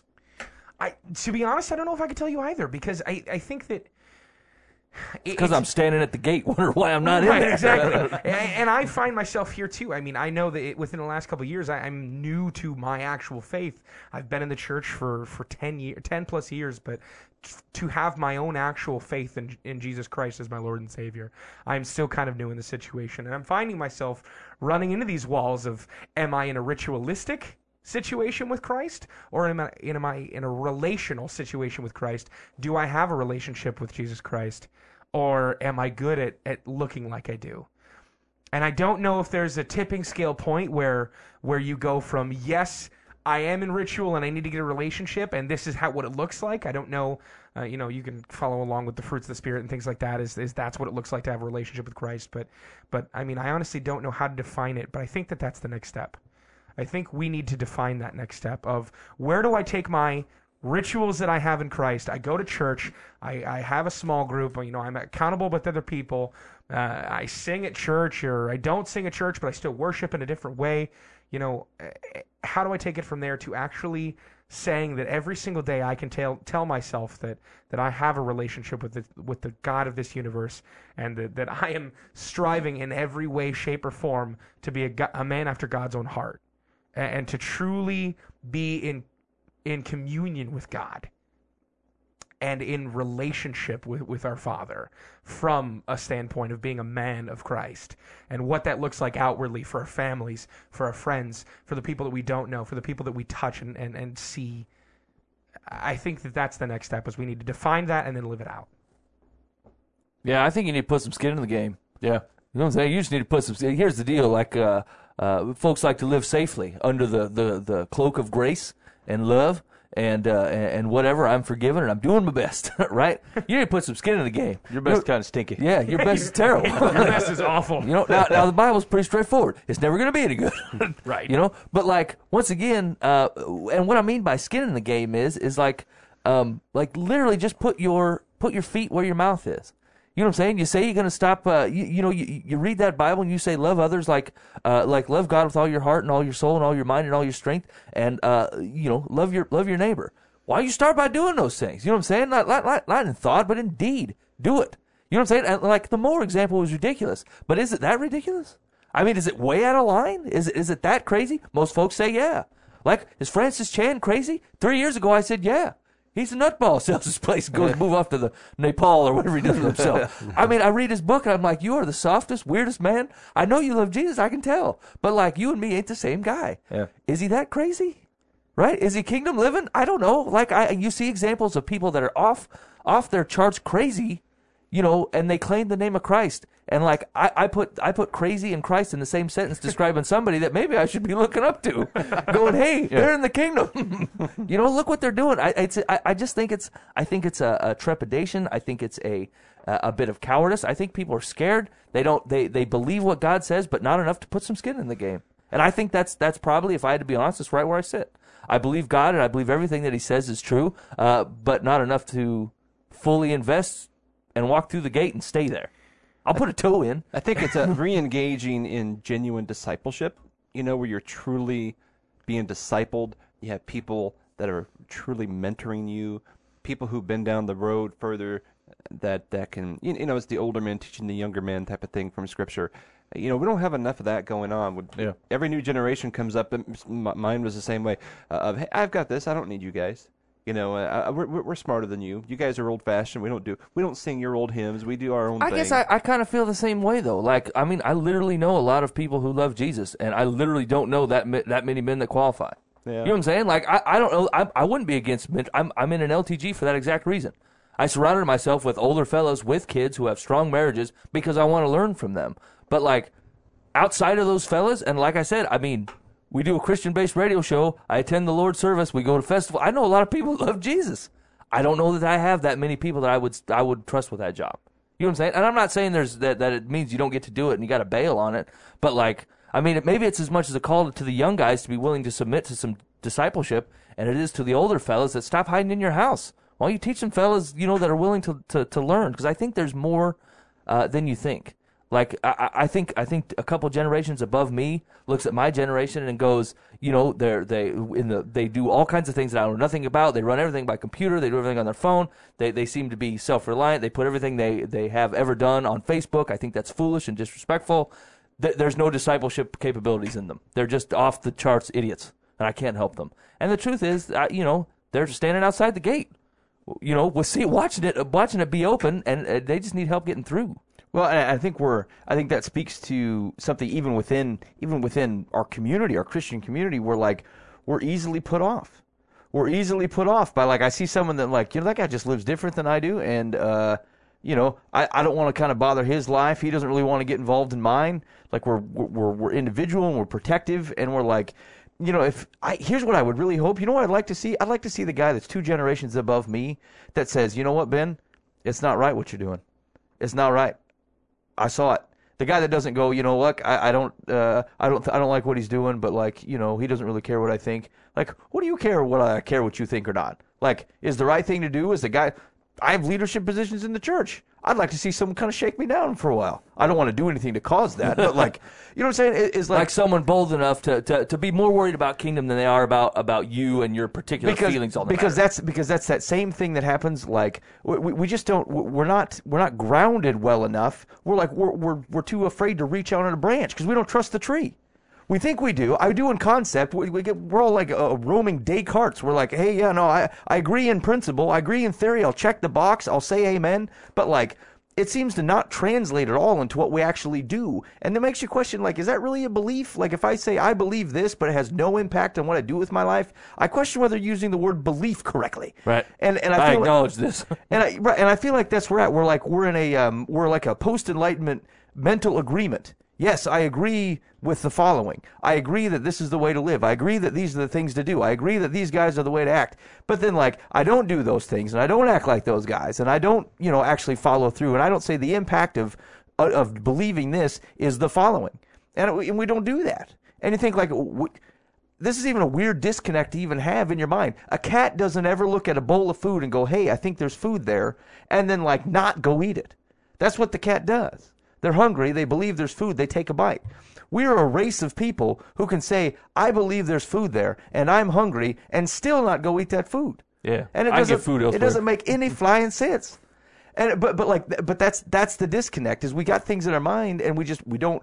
I, to be honest, I don't know if I could tell you either, because I, I think that because I'm standing at the gate, wondering why I'm not right, in there. Exactly. and, and I find myself here too. I mean, I know that it, within the last couple of years, I, I'm new to my actual faith. I've been in the church for for ten years, ten plus years, but t- to have my own actual faith in in Jesus Christ as my Lord and Savior, I'm still kind of new in the situation, and I'm finding myself running into these walls of, am I in a ritualistic situation with Christ, or am I, am I in a relational situation with Christ? Do I have a relationship with Jesus Christ, or am I good at, at looking like I do? And I don't know if there's a tipping scale point where where you go from, yes, I am in ritual and I need to get a relationship, and this is how what it looks like. I don't know. Uh, you know, you can follow along with the fruits of the Spirit and things like that. Is is that's what it looks like to have a relationship with Christ? But but I mean, I honestly don't know how to define it. But I think that that's the next step. I think we need to define that next step of, where do I take my rituals that I have in Christ? I go to church. I, I have a small group. You know, I'm accountable with other people. Uh, I sing at church, or I don't sing at church, but I still worship in a different way. You know, how do I take it from there to actually saying that every single day I can tell tell myself that that I have a relationship with the with the God of this universe, and that, that I am striving in every way, shape, or form to be a, a man after God's own heart, and, and to truly be in in communion with God and in relationship with, with our Father from a standpoint of being a man of Christ, and what that looks like outwardly for our families, for our friends, for the people that we don't know, for the people that we touch and, and, and see. I think that that's the next step, is we need to define that and then live it out. Yeah, I think you need to put some skin in the game. Yeah. You know what I'm saying? You just need to put some skin. Here's the deal. Like, uh, uh, folks like to live safely under the, the, the cloak of grace and love and uh, and whatever. I'm forgiven and I'm doing my best, right? You need to put some skin in the game. Your best kind of stinky. Yeah, your best is terrible. Your best is awful. You know, now, now the Bible's pretty straightforward. It's never going to be any good. Right. You know, but like, once again, uh, and what I mean by skin in the game is, is like, um, like literally just put your, put your feet where your mouth is. You know what I'm saying? You say you're going to stop. Uh, you, you know, you, you read that Bible and you say love others like, uh, like love God with all your heart and all your soul and all your mind and all your strength, and uh, you know, love your love your neighbor. Why don't you start by doing those things? You know what I'm saying? Not not not, not in thought, but in deed. Do it. You know what I'm saying? And, like the Moore example was ridiculous, but is it that ridiculous? I mean, is it way out of line? Is it is it that crazy? Most folks say yeah. Like, is Francis Chan crazy? Three years ago, I said yeah. He's a nutball, sells his place, and goes move off to the Nepal or whatever he does with himself. I mean, I read his book, and I'm like, you are the softest, weirdest man. I know you love Jesus, I can tell. But, like, you and me ain't the same guy. Yeah. Is he that crazy? Right? Is he kingdom living? I don't know. Like, I you see examples of people that are off off their charts crazy, you know, and they claim the name of Christ. And, like, I, I put I put crazy and Christ in the same sentence describing somebody that maybe I should be looking up to. Going, hey, yeah. They're in the kingdom. You know, look what they're doing. I it's I, I just think it's I think it's a, a trepidation. I think it's a a bit of cowardice. I think people are scared. They don't they, they believe what God says, but not enough to put some skin in the game. And I think that's that's probably, if I had to be honest, that's right where I sit. I believe God and I believe everything that he says is true, uh, but not enough to fully invest and walk through the gate and stay there. I'll put a toe in. I think it's a re-engaging in genuine discipleship, you know, where you're truly being discipled. You have people that are truly mentoring you, people who've been down the road further that, that can, you know, it's the older men teaching the younger men type of thing from Scripture. You know, we don't have enough of that going on. Yeah. Every new generation comes up, and mine was the same way, uh, of, hey, I've got this, I don't need you guys. You know, uh, we're we're smarter than you. You guys are old fashioned. We don't do we don't sing your old hymns. We do our own I thing. guess I, I kind of feel the same way though. Like, I mean, I literally know a lot of people who love Jesus, and I literally don't know that that many men that qualify. Yeah. You know what I'm saying? Like, I, I don't know. I, I wouldn't be against men. I'm I'm in an L T G for that exact reason. I surrounded myself with older fellows with kids who have strong marriages because I want to learn from them. But like, outside of those fellas, and like I said, I mean, we do a Christian-based radio show. I attend the Lord's service. We go to festival. I know a lot of people who love Jesus. I don't know that I have that many people that I would I would trust with that job. You know what I'm saying? And I'm not saying there's that, that it means you don't get to do it and you got to bail on it. But like, I mean, maybe it's as much as a call to the young guys to be willing to submit to some discipleship, and it is to the older fellas that stop hiding in your house. Why don't you teach some fellas, you know, that are willing to to, to learn? Because I think there's more uh, than you think. Like, I, I think I think a couple generations above me looks at my generation and goes, you know, they're they in the they do all kinds of things that I know nothing about. They run everything by computer. They do everything on their phone. They they seem to be self-reliant. They put everything they, they have ever done on Facebook. I think that's foolish and disrespectful. Th- there's no discipleship capabilities in them. They're just off the charts idiots, and I can't help them. And the truth is, I, you know, they're standing outside the gate. You know, we'll see watching it watching it be open, and uh, they just need help getting through. Well, and I think we're. I think that speaks to something even within, even within our community, our Christian community. We're like, we're easily put off. We're easily put off by like I see someone that like, you know, that guy just lives different than I do, and uh, you know, I, I don't want to kind of bother his life. He doesn't really want to get involved in mine. Like we're we're we're individual and we're protective, and we're like, you know, if I here's what I would really hope. You know what I'd like to see? I'd like to see the guy that's two generations above me that says, you know what, Ben, it's not right what you're doing. It's not right. I saw it. The guy that doesn't go, you know, look, I, I don't, uh, I don't, I don't like what he's doing, but like, you know, he doesn't really care what I think. Like, what do you care what I care what you think or not? Like, is the right thing to do? Is the guy? I have leadership positions in the church. I'd like to see someone kind of shake me down for a while. I don't want to do anything to cause that, but like, you know what I'm saying? It, it's like, like someone bold enough to, to, to be more worried about kingdom than they are about, about you and your particular because, feelings on the because matter. that's because that's that same thing that happens. Like we, we just don't we're not we're not grounded well enough. We're like we're we're we're too afraid to reach out on a branch because we don't trust the tree. We think we do. I do in concept. We, we get, we're all like uh, roaming Descartes. We're like, hey, yeah, no, I, I agree in principle. I agree in theory. I'll check the box. I'll say amen. But like, it seems to not translate at all into what we actually do. And it makes you question, like, is that really a belief? Like, if I say I believe this, but it has no impact on what I do with my life, I question whether you're using the word belief correctly. Right. And and I, I feel acknowledge like, this. and I right, and I feel like that's where we're at. We're like we're in a um, we're like a post-enlightenment mental agreement. Yes, I agree with the following. I agree that this is the way to live. I agree that these are the things to do. I agree that these guys are the way to act. But then, like, I don't do those things, and I don't act like those guys, and I don't, you know, actually follow through. And I don't say the impact of of believing this is the following. And, it, and we don't do that. And you think, like, w- this is even a weird disconnect to even have in your mind. A cat doesn't ever look at a bowl of food and go, hey, I think there's food there, and then, like, not go eat it. That's what the cat does. They're hungry. They believe there's food. They take a bite. We are a race of people who can say, I believe there's food there, and I'm hungry, and still not go eat that food. Yeah, and it I doesn't, get food it elsewhere. doesn't make any flying sense. And but but like but that's that's the disconnect is we got things in our mind and we just we don't.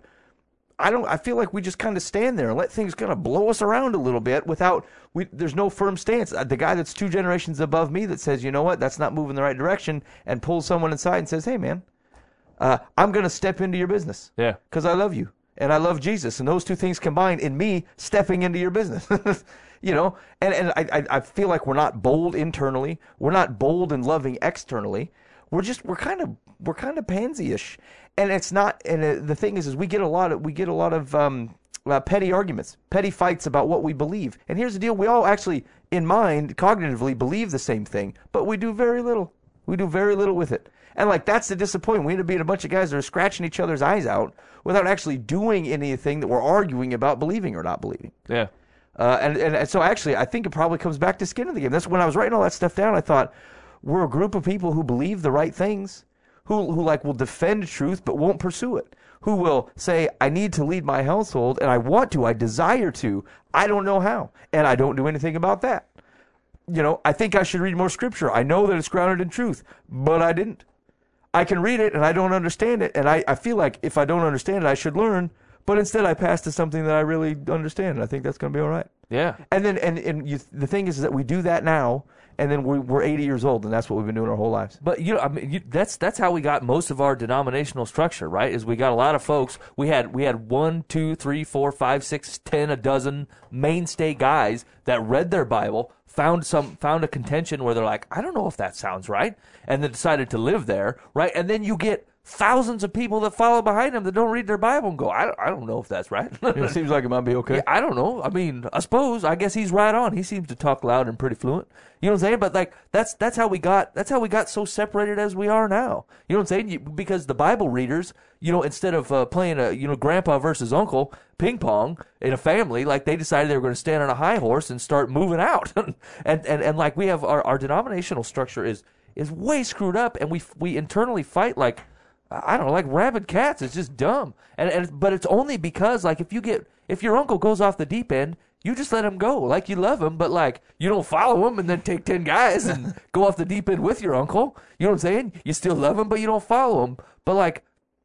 I don't. I feel like we just kind of stand there and let things kind of blow us around a little bit without. We, there's no firm stance. Uh, The guy that's two generations above me that says, you know what, that's not moving the right direction, and pulls someone inside and says, hey man, uh, I'm going to step into your business. Yeah. Because I love you and I love Jesus, and those two things combined in me stepping into your business. You know, and and I I I feel like we're not bold internally. We're not bold and loving externally. We're just we're kind of we're kind of pansy-ish. And it's not. And uh, the thing is, is we get a lot of we get a lot of um, uh, petty arguments, petty fights about what we believe. And here's the deal: we all actually, in mind, cognitively believe the same thing, but we do very little. We do very little with it. And like that's the disappointment. We end up being a bunch of guys that are scratching each other's eyes out without actually doing anything that we're arguing about believing or not believing. Yeah. Uh, and, and and so actually, I think it probably comes back to skin in the game. That's when I was writing all that stuff down. I thought we're a group of people who believe the right things. Who, who like will defend truth but won't pursue it, who will say, I need to lead my household and I want to, I desire to, I don't know how, and I don't do anything about that. You know, I think I should read more scripture. I know that it's grounded in truth, but I didn't. I can read it and I don't understand it, and I, I feel like if I don't understand it, I should learn, but instead I pass to something that I really understand, and I think that's going to be all right. Yeah. And then, and, and you, the thing is, is that we do that now, and then we're, we're eighty years old, and that's what we've been doing our whole lives. But you know, I mean, you, that's that's how we got most of our denominational structure, right? Is we got a lot of folks. We had we had one, two, three, four, five, six, ten, a dozen mainstay guys that read their Bible, found some found a contention where they're like, I don't know if that sounds right, and then decided to live there, right? And then you get thousands of people that follow behind them that don't read their Bible and go, I don't, I don't know if that's right. It seems like it might be okay. Yeah, I don't know. I mean, I suppose. I guess he's right on. He seems to talk loud and pretty fluent. You know what I'm saying? But like, that's that's how we got that's how we got so separated as we are now. You know what I'm saying? You, because the Bible readers, you know, instead of uh, playing a you know grandpa versus uncle ping pong in a family, like they decided they were going to stand on a high horse and start moving out. and, and and like we have our, our denominational structure is is way screwed up, and we we internally fight like. I don't know, like rabid cats. It's just dumb. And, and but it's only because, like, if you get, if your uncle goes off the deep end, you just let him go. Like, you love him, but, like, you don't follow him and then take ten guys and go off the deep end with your uncle. You know what I'm saying? You still love him, but you don't follow him. But, like,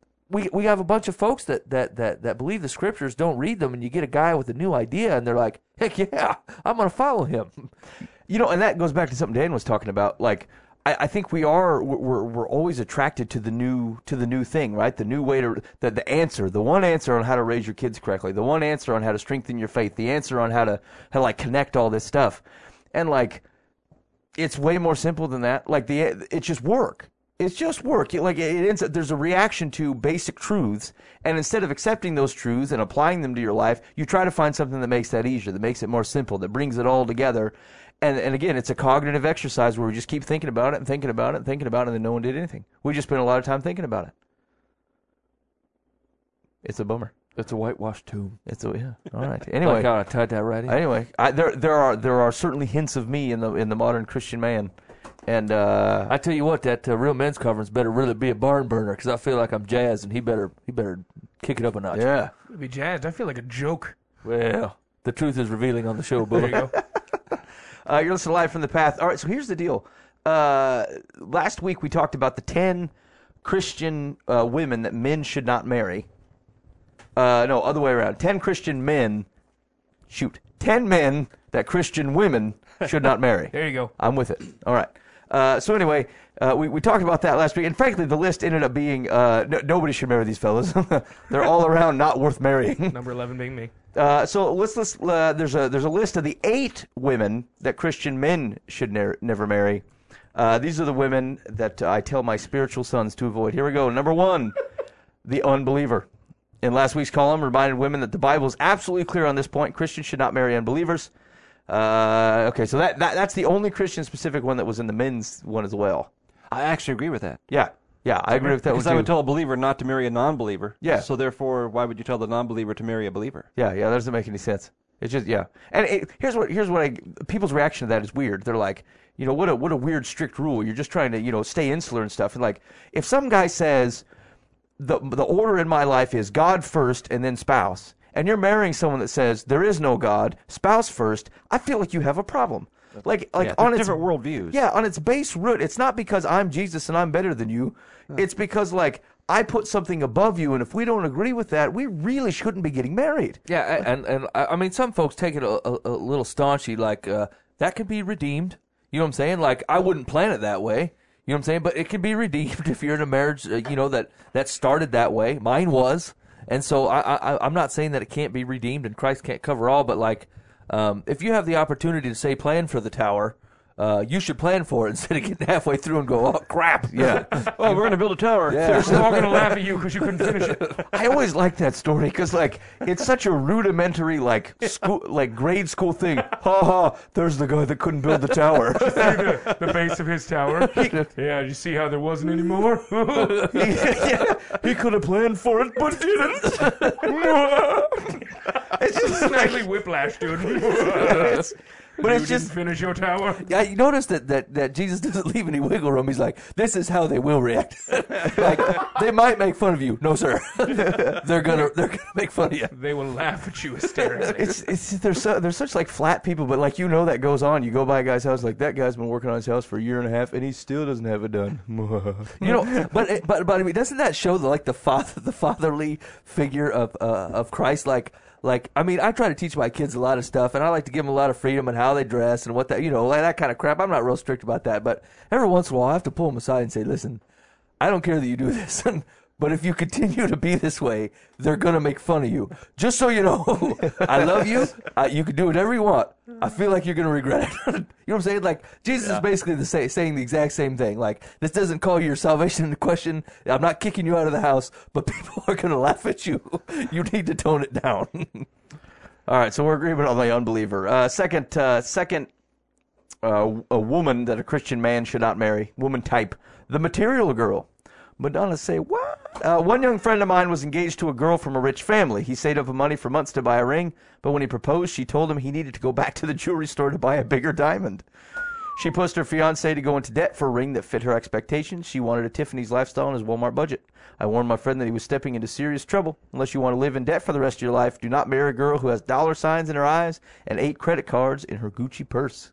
we we have a bunch of folks that, that, that, that believe the scriptures, don't read them, and you get a guy with a new idea, and they're like, heck yeah, I'm going to follow him. You know, and that goes back to something Dan was talking about, like, I, I think we are we're we're always attracted to the new to the new thing, right? The new way to the the answer, the one answer on how to raise your kids correctly, the one answer on how to strengthen your faith, the answer on how to how to like connect all this stuff, and like it's way more simple than that. Like the it's just work. It's just work. It, like it ends up, there's a reaction to basic truths, and instead of accepting those truths and applying them to your life, you try to find something that makes that easier, that makes it more simple, that brings it all together. And and again, it's a cognitive exercise where we just keep thinking about it and thinking about it and thinking about it, and then no one did anything. We just spent a lot of time thinking about it. It's a bummer. It's a whitewashed tomb. It's a yeah. All right. Anyway, like how I tied that right in. Anyway, I, there there are there are certainly hints of me in the in the modern Christian man, and uh, I tell you what, that uh, Real Men's Conference better really be a barn burner, because I feel like I'm jazzed, and he better he better kick it up a notch. yeah. Be jazzed. I feel like a joke. Well, the truth is revealing on the show, There Bully. you go. Uh, you're listening live from the path. All right, so here's the deal. Uh, last week we talked about the ten Christian uh, women that men should not marry. Uh, no, other way around. Ten Christian men, shoot, ten men that Christian women should not marry. There you go. I'm with it. All right. Uh, so anyway, uh, we, we talked about that last week, and frankly, the list ended up being uh, no, nobody should marry these fellas. They're all around not worth marrying. Number eleven being me. Uh, so let's let's uh, there's a there's a list of the eight women that Christian men should ne- never marry. Uh, these are the women that uh, I tell my spiritual sons to avoid. Here we go. Number one, the unbeliever. In last week's column, reminded women that the Bible is absolutely clear on this point. Christians should not marry unbelievers. Uh, okay, so that, that that's the only Christian-specific one that was in the men's one as well. I actually agree with that. Yeah, yeah, I agree with that one Because I too. would tell a believer not to marry a non-believer. Yeah. So therefore, why would you tell the non-believer to marry a believer? Yeah, yeah, that doesn't make any sense. It's just yeah. And it, here's what here's what I people's reaction to that is weird. They're like, you know, what a what a weird strict rule. You're just trying to, you know, stay insular and stuff. And like, if some guy says the the order in my life is God first and then spouse, and you're marrying someone that says there is no God, spouse first, I feel like you have a problem. Like like Yeah, on they're its different worldviews. Yeah, on its base root, it's not because I'm Jesus and I'm better than you. It's because like I put something above you, and if we don't agree with that, we really shouldn't be getting married. Yeah, and and I I mean, some folks take it a, a, a little staunchy, like uh, that can be redeemed. You know what I'm saying? Like I wouldn't plan it that way. You know what I'm saying? But it can be redeemed if you're in a marriage, uh, you know, that that started that way. Mine was, and so I, I I'm not saying that it can't be redeemed and Christ can't cover all, but like um, if you have the opportunity to say plan for the tower. Uh, you should plan for it instead of getting halfway through and go, oh, crap. Yeah. Oh, we're going to build a tower. Yeah. They're all going to laugh at you because you couldn't finish it. I always like that story because, like, it's such a rudimentary, like, school, like grade school thing. Ha ha! There's the guy that couldn't build the tower. See the, the base of his tower? Yeah, you see how there wasn't any more? yeah, he could have planned for it, but didn't. It's just snidely whiplash, dude. But you it's just didn't finish your tower. Yeah, you notice that, that, that Jesus doesn't leave any wiggle room. He's like, this is how they will react. Like, they might make fun of you. No, sir. they're gonna they're gonna make fun of you. They will laugh at you hysterically. it's it's they're so they're such like flat people, but like you know that goes on. You go by a guy's house, like that guy's been working on his house for a year and a half, and he still doesn't have it done. You know, but it- but but I mean, doesn't that show the, like the father the fatherly figure of uh, of Christ? Like. Like, I mean, I try to teach my kids a lot of stuff, and I like to give them a lot of freedom in how they dress and what that, you know, like that kind of crap. I'm not real strict about that, but every once in a while I have to pull them aside and say, listen, I don't care that you do this, but if you continue to be this way, they're going to make fun of you. Just so you know, I love you. Uh, you can do whatever you want. I feel like you're going to regret it. You know what I'm saying? Like, Jesus is basically the say, saying the exact same thing. Like, this doesn't call your salvation into question. I'm not kicking you out of the house, but people are going to laugh at you. You need to tone it down. All right, so we're agreement on the unbeliever. Uh, second, uh, second, uh, a woman that a Christian man should not marry. Woman type, the material girl. Madonna say, what? Uh, one young friend of mine was engaged to a girl from a rich family. He saved up money for months to buy a ring, but when he proposed, she told him he needed to go back to the jewelry store to buy a bigger diamond. She pushed her fiancé to go into debt for a ring that fit her expectations. She wanted a Tiffany's lifestyle on his Walmart budget. I warned my friend that he was stepping into serious trouble. Unless you want to live in debt for the rest of your life, do not marry a girl who has dollar signs in her eyes and eight credit cards in her Gucci purse.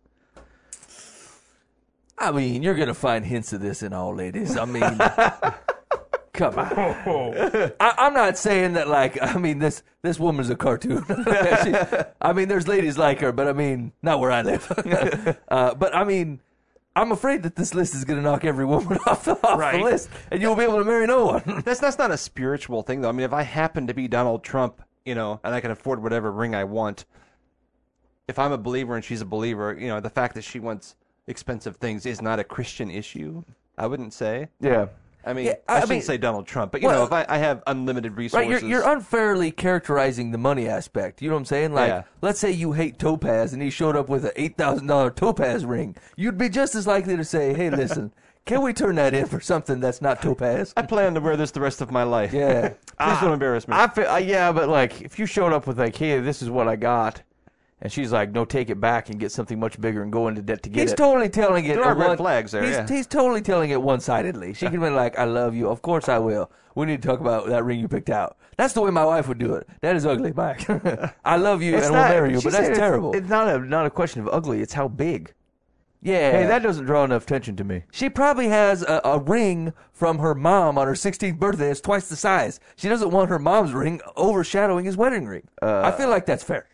I mean, you're going to find hints of this in all ladies. I mean, come on. Oh, I, I'm not saying that, like, I mean, this this woman's a cartoon. She- I mean, there's ladies like her, but I mean, not where I live. uh, but I mean, I'm afraid that this list is going to knock every woman off, the, off Right. the list, and you won't be able to marry no one. That's that's not a spiritual thing, though. I mean, if I happen to be Donald Trump, you know, and I can afford whatever ring I want, if I'm a believer and she's a believer, you know, the fact that she wants expensive things is not a Christian issue, I wouldn't say. Yeah. I mean, Yeah, I, I shouldn't mean- say Donald Trump, but, you Well- know, if I, I have unlimited resources. Right, you're, you're unfairly characterizing the money aspect. You know what I'm saying? Like, Yeah. let's say you hate Topaz and he showed up with an eight thousand dollars Topaz ring. You'd be just as likely to say, hey, listen, can we turn that in for something that's not Topaz? I plan to wear this the rest of my life. Yeah. Please don't embarrass me. I feel, uh, yeah, but like if you showed up with like, hey, this is what I got, and she's like, no, take it back and get something much bigger and go into debt to get He's it. totally telling it. There are a red one- flags there, He's, yeah. he's totally telling it one-sidedly. She can be like, "I love you. Of course I will. We need to talk about that ring you picked out." That's the way my wife would do it. That is ugly, Mike. I love you It's and not- will marry you, she but said that's it's- terrible. It's not a not a question of ugly. It's how big. yeah. Hey, that doesn't draw enough attention to me. She probably has a, a ring from her mom on her sixteenth birthday that's twice the size. She doesn't want her mom's ring overshadowing his wedding ring. I feel like that's fair.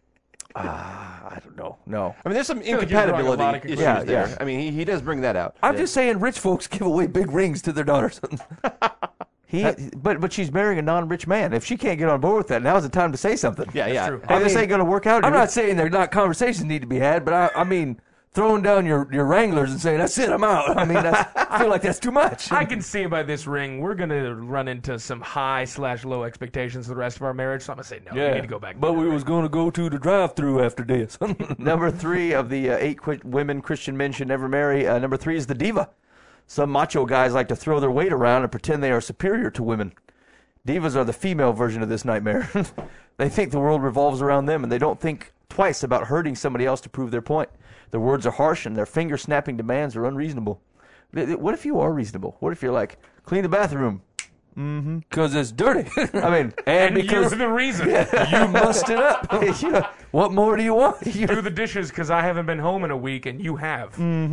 I don't know. No. I mean, there's some like you're drawing a lot of incompatibility issues conclusions. there. Yeah, yeah. I mean, he, he does bring that out. I'm just saying rich folks give away big rings to their daughters. He, but but she's marrying a non-rich man. If she can't get on board with that, now's the time to say something. Yeah, yeah. true. Hey, I this mean, ain't gonna work out. I'm dude. not saying there not conversations need to be had, but I, I mean throwing down your, your Wranglers and saying that's it, I'm out. I mean, that's, I feel like that's too much. I can see by this ring, we're going to run into some high slash low expectations for the rest of our marriage, so I'm going to say no. We need to go back. to But that we ring. was going to go to the drive-through after this. Number three of the uh, eight qu- women Christian men should never marry. Uh, number three is the diva. Some macho guys like to throw their weight around and pretend they are superior to women. Divas are the female version of this nightmare. They think the world revolves around them, and they don't think twice about hurting somebody else to prove their point. Their words are harsh, and their finger-snapping demands are unreasonable. What if you are reasonable? What if you're like, clean the bathroom? Mm-hmm. Because it's dirty. I mean, And, and because you're the reason. you mussed it up. You know, what more do you want? Do the dishes because I haven't been home in a week and you have.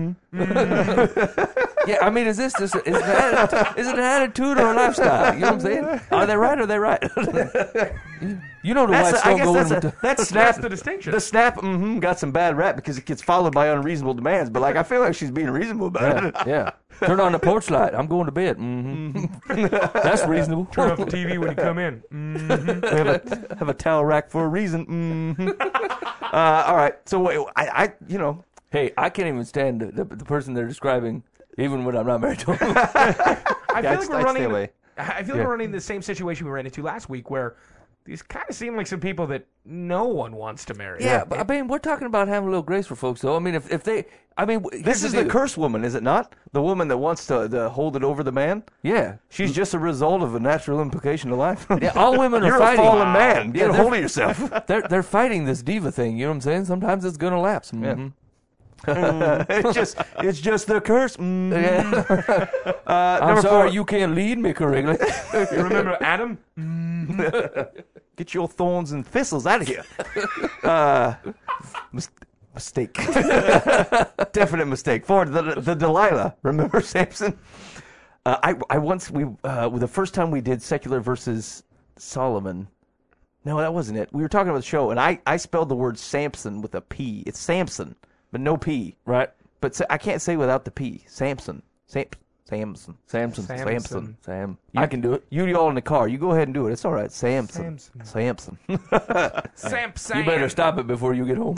Yeah, I mean, is this just, is, it an, is it an attitude or a lifestyle? You know what I'm saying? Are they right or are they right? You know the That's wife's a- I don't guess go in that's, with a, the... that's snap. That's the distinction. The snap mm-hmm, got some bad rap because it gets followed by unreasonable demands. But like, I feel like she's being reasonable about Yeah, it. yeah. Turn on the porch light. I'm going to bed. Mm-hmm. That's reasonable. Turn off the T V when you come in. Mm. have, a, have a towel rack for a reason. Mm-hmm. uh, all right. So wait, I, I, you know, Hey, I can't even stand the, the, the person they're describing, even when I'm not married to them. I feel I'd- like I'd we're stay running. away. I feel like we're running the same situation we ran into last week, where these kind of seem like some people that no one wants to marry. Yeah, but I mean, we're talking about having a little grace for folks, though. I mean, if, if they, I mean, w- this here's is the deal. cursed woman, is it not? The woman that wants to, to hold it over the man. Yeah, She's just a result of a natural implication to life. yeah. All women are You're fighting. a fallen man. Yeah, Get a they're- hold of yourself. They're they're fighting this diva thing. You know what I'm saying? Sometimes it's gonna lapse. Mhm. it's just, it's just the curse. Mm. Yeah. Uh, I'm number sorry, four. you can't lead me correctly. You remember Adam? Get your thorns and thistles out of here. uh, mis- mistake. Definite mistake. Ford, the, the Delilah. Remember Samson? Uh, I, I once, we, uh, the first time we did Secular versus Solomon. No, that wasn't it. We were talking about the show, and I, I spelled the word Samson with a P. It's Samson, but no P. Right? But sa- I can't say without the P. Samson. Sam- Samson. Samson. Samson. Samson. Sam. You- I can do it. You all in the car. You go ahead and do it. It's all right. Samson. Samson. Samson. Samson. You better stop it before you get home.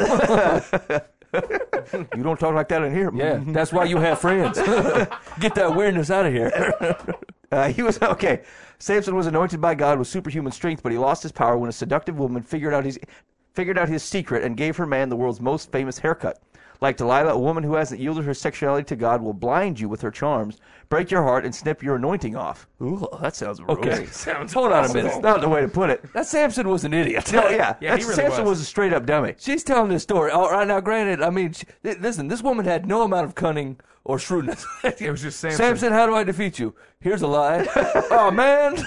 You don't talk like that in here. Yeah, that's why you have friends. Get that weirdness out of here. Uh, he was okay. Samson was anointed by God with superhuman strength, but he lost his power when a seductive woman figured out his figured out his secret and gave her man the world's most famous haircut. Like Delilah, a woman who hasn't yielded her sexuality to God will blind you with her charms, break your heart, and snip your anointing off. Ooh, that sounds rosy. Okay. Sounds Hold on a awful. minute. That's not the way to put it. That Samson was an idiot. No, yeah, Yeah, he that's- really Samson was. was a straight up dummy. She's telling this story. All right, now, granted, I mean, she, listen, this woman had no amount of cunning or shrewdness. It was just Samson. Samson, how do I defeat you? Here's a lie. Oh, man.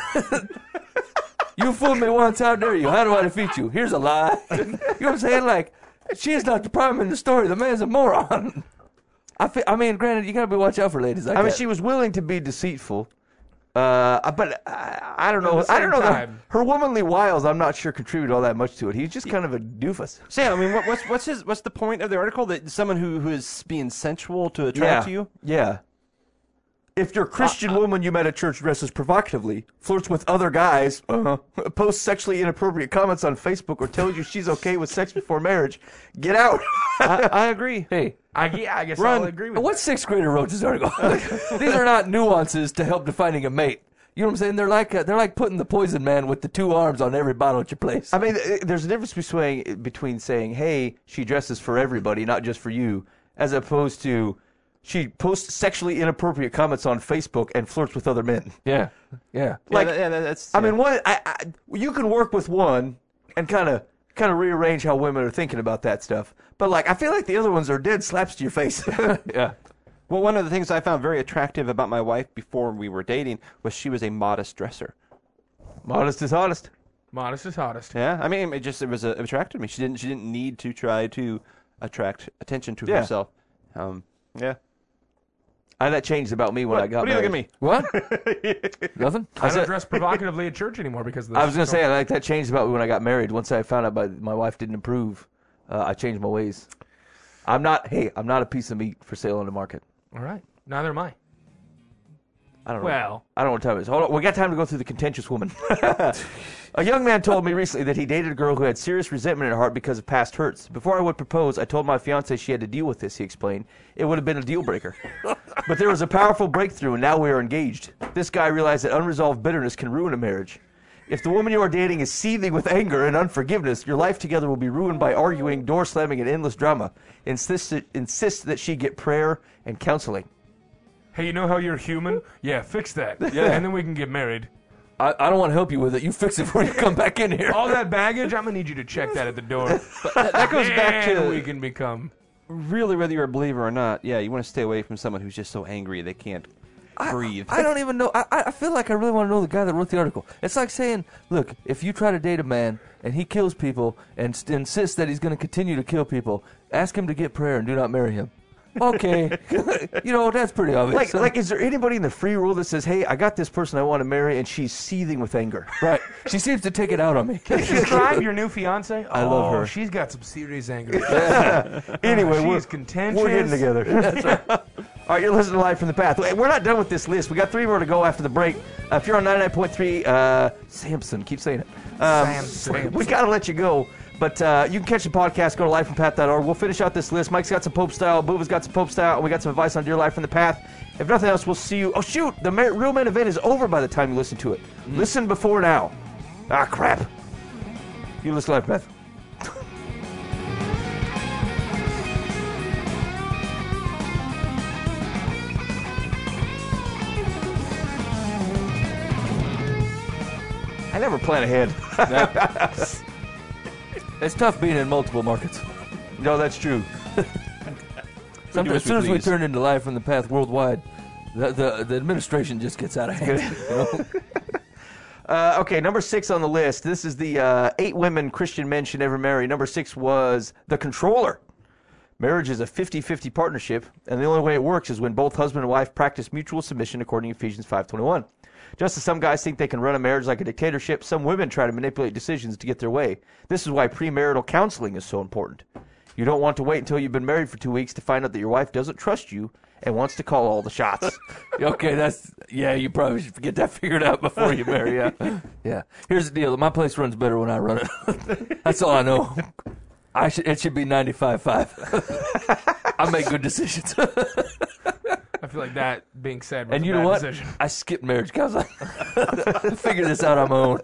You fooled me once. How dare you? How do I defeat you? Here's a lie. You know what I'm saying? Like, she is not the prime in the story. The man's a moron. I, fe- I mean, granted, you got to be watch out for ladies like I mean, that. she was willing to be deceitful. Uh, but I, I don't At know. the I don't same know. The, time- her womanly wiles, I'm not sure, contribute all that much to it. He's just kind of a doofus. Sam, I mean, what, what's what's his what's the point of the article? That someone who, who is being sensual to attract yeah. you? Yeah. If your Christian woman you met at church dresses provocatively, flirts with other guys, uh, posts sexually inappropriate comments on Facebook, or tells you she's okay with sex before marriage, get out. I, I agree. Hey, I, yeah, I guess Run. I'll agree with what sixth grader wrote this article? These are not nuances to help defining a mate. You know what I'm saying? They're like uh, they're like putting the poison man with the two arms on every bottle at your place. I mean, uh, there's a difference between between saying, "Hey, she dresses for everybody, not just for you," as opposed to she posts sexually inappropriate comments on Facebook and flirts with other men. Yeah, yeah. Like, yeah, that- that's. I yeah. mean, one, I, I, you can work with one and kind of kind of rearrange how women are thinking about that stuff. But like, I feel like the other ones are dead slaps to your face. Yeah. Well, one of the things I found very attractive about my wife before we were dating was she was a modest dresser. Modest is honest. Modest is hottest. Yeah, I mean, it just it was uh, it attracted me. She didn't she didn't need to try to attract attention to Yeah. herself. Um, yeah. I, that changed about me when What, I got what do you look married. at me? What? Nothing? I don't said- dress provocatively at church anymore because of this. I was going to say, I like that changed about me when I got married. Once I found out my, my wife didn't approve, uh, I changed my ways. I'm not, hey, I'm not a piece of meat for sale on the market. All right. Neither am I. I don't know. Well. I don't know what time it is. Hold on. We got time to go through the contentious woman. A young man told me recently that he dated a girl who had serious resentment in her heart because of past hurts. Before I would propose, I told my fiancée she had to deal with this, he explained. It would have been a deal breaker. But there was a powerful breakthrough, and now we are engaged. This guy realized that unresolved bitterness can ruin a marriage. If the woman you are dating is seething with anger and unforgiveness, your life together will be ruined by arguing, door slamming, and endless drama. Insist, insist that she get prayer and counseling. Hey, you know how you're human? Yeah, fix that. Yeah. And then we can get married. I, I don't want to help you with it. You fix it before you come back in here. All that baggage, I'm gonna need you to check that at the door. But that, that goes back And to we can become. really whether you're a believer or not. Yeah, you want to stay away from someone who's just so angry they can't breathe. I don't even know. I, I feel like I really want to know the guy that wrote the article. It's like saying, look, if you try to date a man and he kills people and st- insists that he's going to continue to kill people, ask him to get prayer and do not marry him. Okay. You know, that's pretty obvious. Like, like, is there anybody in the free world that says, hey, I got this person I want to marry, and she's seething with anger? right. She seems to take it out on me. Describe your new fiance. I love Oh, her. She's got some serious anger. Anyway, we're, she's contentious. we're getting together. That's right. All right, you're listening to Live from the Path. We're not done with this list. We got three more to go after the break. Uh, if you're on ninety-nine point three, uh, Samson, keep saying it. Um, Samson. We got to let you go. But uh, you can catch the podcast. Go to live from path dot org. We'll finish out this list. Mike's got some Pope style. Boova's got some Pope style. And we got some advice on Dear Life from the Path. If nothing else, we'll see you. Oh, shoot. The Mar- Real Men event is over by the time you listen to it. Mm. Listen before now. Ah, crap. You listen to Live Path. I never plan ahead. It's tough being in multiple markets. No, that's true. Sometimes, as soon as we turn into Live from the Path worldwide, the, the, the administration just gets out of hand. You know? Uh, okay, number six on the list. This is the uh, eight women Christian men should never marry. Number six was The Controller. Marriage is a fifty-fifty partnership, and the only way it works is when both husband and wife practice mutual submission according to Ephesians five twenty-one. Just as some guys think they can run a marriage like a dictatorship, some women try to manipulate decisions to get their way. This is why premarital counseling is so important. You don't want to wait until you've been married for two weeks to find out that your wife doesn't trust you and wants to call all the shots. Okay, that's, yeah, you probably should get that figured out before you marry, yeah. Yeah. Here's the deal. My place runs better when I run it. That's all I know. I should, it should be ninety-five five. I make good decisions. I feel like that being said was And a you bad know what? decision. I skipped marriage because I figured this out on my own.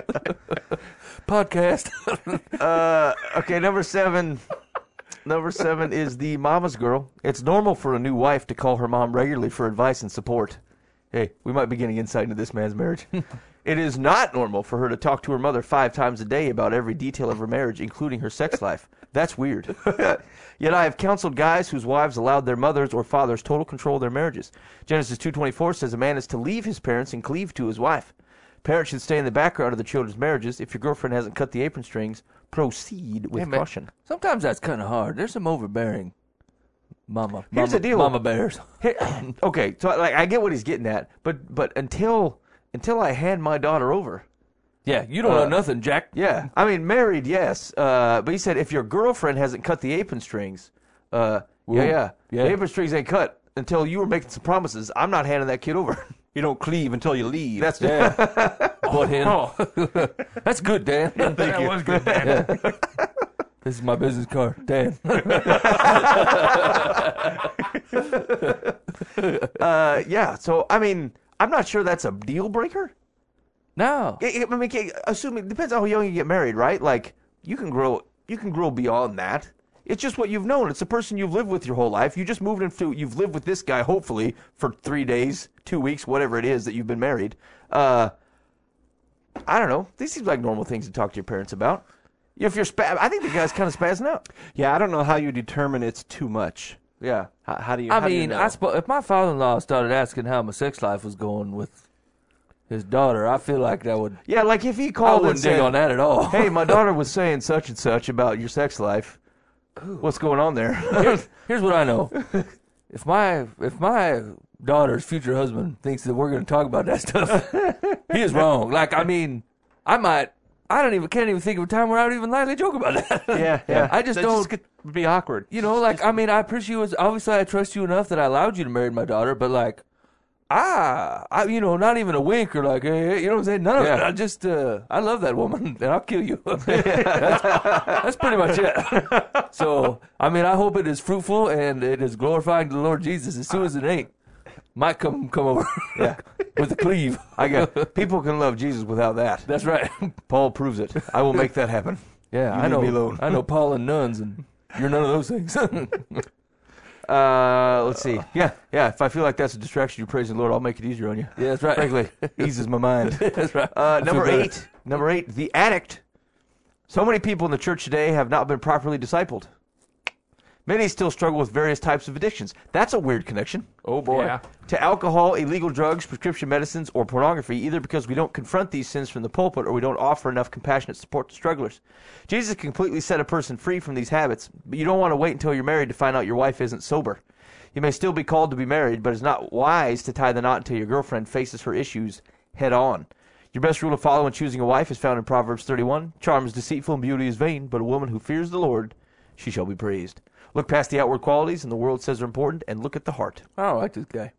Podcast. Uh, okay, number seven. Number seven is the mama's girl. It's normal for a new wife to call her mom regularly for advice and support. Hey, we might be getting insight into this man's marriage. It is not normal for her to talk to her mother five times a day about every detail of her marriage, including her sex life. That's weird. Yet I have counseled guys whose wives allowed their mothers or fathers total control of their marriages. Genesis two twenty-four says a man is to leave his parents and cleave to his wife. Parents should stay in the background of the children's marriages. If your girlfriend hasn't cut the apron strings, proceed with Hey, man, caution. sometimes that's kind of hard. There's some overbearing mama. Here's mama, the deal. Mama bears. Here- okay, so like I get what he's getting at, but but until until I hand my daughter over, Yeah, you don't Uh, know nothing, Jack. yeah, I mean married, yes, uh, but he said if your girlfriend hasn't cut the apron strings, uh, yeah, yeah, yeah. the apron strings ain't cut until you were making some promises. I'm not handing that kid over. You don't cleave until you leave. That's Yeah. Butt hen. Oh, That's good, Dan. that was good, man. This is my business card, Dan. uh, yeah. So I mean, I'm not sure that's a deal breaker. No. I I mean, assuming it depends on how young you get married, right? Like you can grow, you can grow beyond that. It's just what you've known. It's a person you've lived with your whole life. You just moved into, you've lived with this guy, hopefully, for three days, two weeks, whatever it is that you've been married. Uh, I don't know. These seem like normal things to talk to your parents about. If you're, spa- I think the guy's kind of spazzing out. Yeah, I don't know how you determine it's too much. Yeah. How, how do you? I how do you mean, know? I spo- if my father-in-law started asking how my sex life was going with his daughter, I feel like that would. Yeah, like if he I called and wouldn't dig said, on that at all. hey, my daughter was saying such and such about your sex life. What's going on there? here's, here's what I know: if my if my daughter's future husband thinks that we're going to talk about that stuff, he is wrong. Like, I mean, I might. I don't even can't even think of a time where I would even lightly joke about that. Yeah, yeah. I just That don't. just could be awkward. You know, like, I mean, I appreciate you. As, obviously, I trust you enough that I allowed you to marry my daughter, but, like, ah, I, you know, not even a wink or, like, hey, hey, you know what I'm saying? None of it. Yeah. I just, uh, I love that woman, and I'll kill you. that's, that's pretty much it. So, I mean, I hope it is fruitful and it is glorifying to the Lord Jesus. As soon as it ain't, might come come over Yeah. with a cleave. I got people can love Jesus without that. That's right. Paul proves it. I will make that happen. Yeah, You I leave know. me alone. I know Paul and nuns, and you're none of those things. Uh, let's see. Yeah, yeah. If I feel like that's a distraction, you praising the Lord, I'll make it easier on you. Yeah, that's right. Frankly, eases my mind. That's right. Uh, number better. eight. Number eight. The addict. So many people in the church today have not been properly discipled. Many still struggle with various types of addictions. That's a weird connection. Oh, boy. Yeah. To alcohol, illegal drugs, prescription medicines, or pornography, either because we don't confront these sins from the pulpit or we don't offer enough compassionate support to strugglers. Jesus completely set a person free from these habits, but you don't want to wait until you're married to find out your wife isn't sober. You may still be called to be married, but it's not wise to tie the knot until your girlfriend faces her issues head on. Your best rule to follow in choosing a wife is found in Proverbs thirty-one. Charm is deceitful and beauty is vain, but a woman who fears the Lord, she shall be praised. Look past the outward qualities, and the world says are important, and look at the heart. I don't like this guy.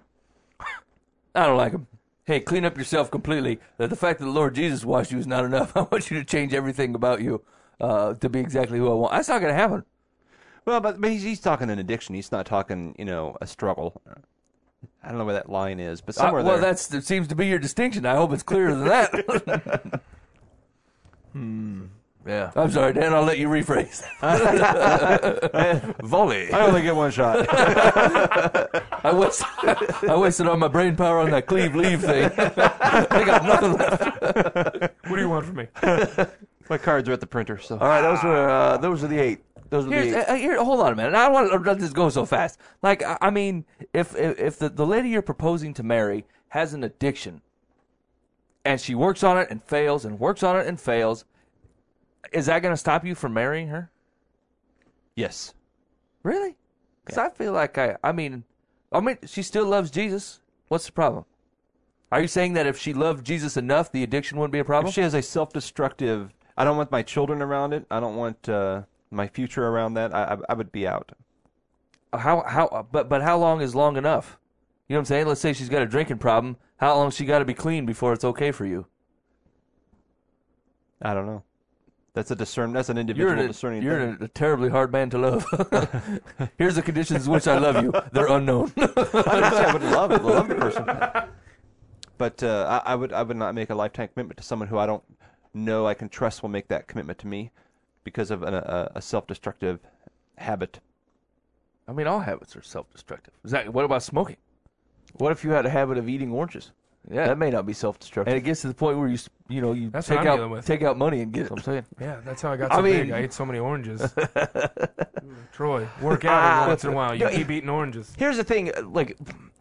I don't like him. Hey, clean up yourself completely. That the fact that the Lord Jesus washed you is not enough. I want you to change everything about you uh, to be exactly who I want. That's not going to happen. Well, but, but he's, he's talking an addiction. He's not talking, you know, a struggle. I don't know where that line is, but Uh, somewhere well, there. that's that seems to be your distinction. I hope it's clearer than that. Yeah. I'm sorry, Dan. I'll let you rephrase. Volley. I only get one shot. I wasted, I wasted all my brain power on that cleave leave thing. I got nothing left. What do you want from me? My cards are at the printer, so. All right, those were uh, those are the eight. Those are the Here's, eight. uh, here, hold on a minute. I don't want to let this go so fast. Like, I, I mean, if, if if the, the lady you're proposing to marry has an addiction, and she works on it and fails and works on it and fails, is that going to stop you from marrying her? Yes. Really? Because I feel like I, I mean, I mean, she still loves Jesus. What's the problem? Are you saying that if she loved Jesus enough, the addiction wouldn't be a problem? If she has a self-destructive, I don't want my children around it. I don't want uh, my future around that. I, I, I would be out. How how? But but how long is long enough? You know what I'm saying? Let's say she's got a drinking problem. How long she got to be clean before it's okay for you? I don't know. That's a discern. That's an individual You're, in discerning a, you're thing. in a, a terribly hard man to love. Here's the conditions in which I love you. They're unknown. I would say I would love it, love the person, but uh, I, I would I would not make a lifetime commitment to someone who I don't know I can trust will make that commitment to me because of an, a, a self-destructive habit. I mean, all habits are self-destructive. Is that, what about smoking? What if you had a habit of eating oranges? Yeah. That may not be self-destructive. And it gets to the point where you, s- you know, you That's take what I'm out dealing with. take out money and get it. I'm saying. Yeah, that's how I got I so mean- big. I ate so many oranges. Troy, work out every Ah. once in a while. You No, keep eating oranges. Here's the thing, uh, like,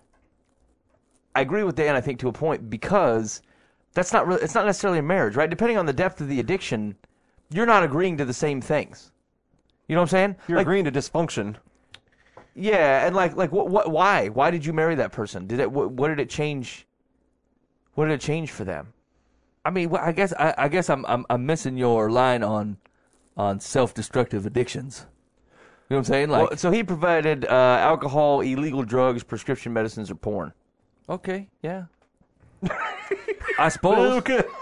I agree with Dan, I think, to a point, because that's not really, it's not necessarily a marriage, right? Depending on the depth of the addiction, you're not agreeing to the same things. You know what I'm saying? You're like, agreeing to dysfunction. yeah, and like, like, what, what, why? Why did you marry that person? Did it, what, what did it change? What did it change for them? I mean, well, I guess I, I guess I'm, I'm I'm missing your line on on self-destructive addictions. You know what I'm saying? Like, Well, so he provided uh, alcohol, illegal drugs, prescription medicines, or porn. okay, yeah. I suppose.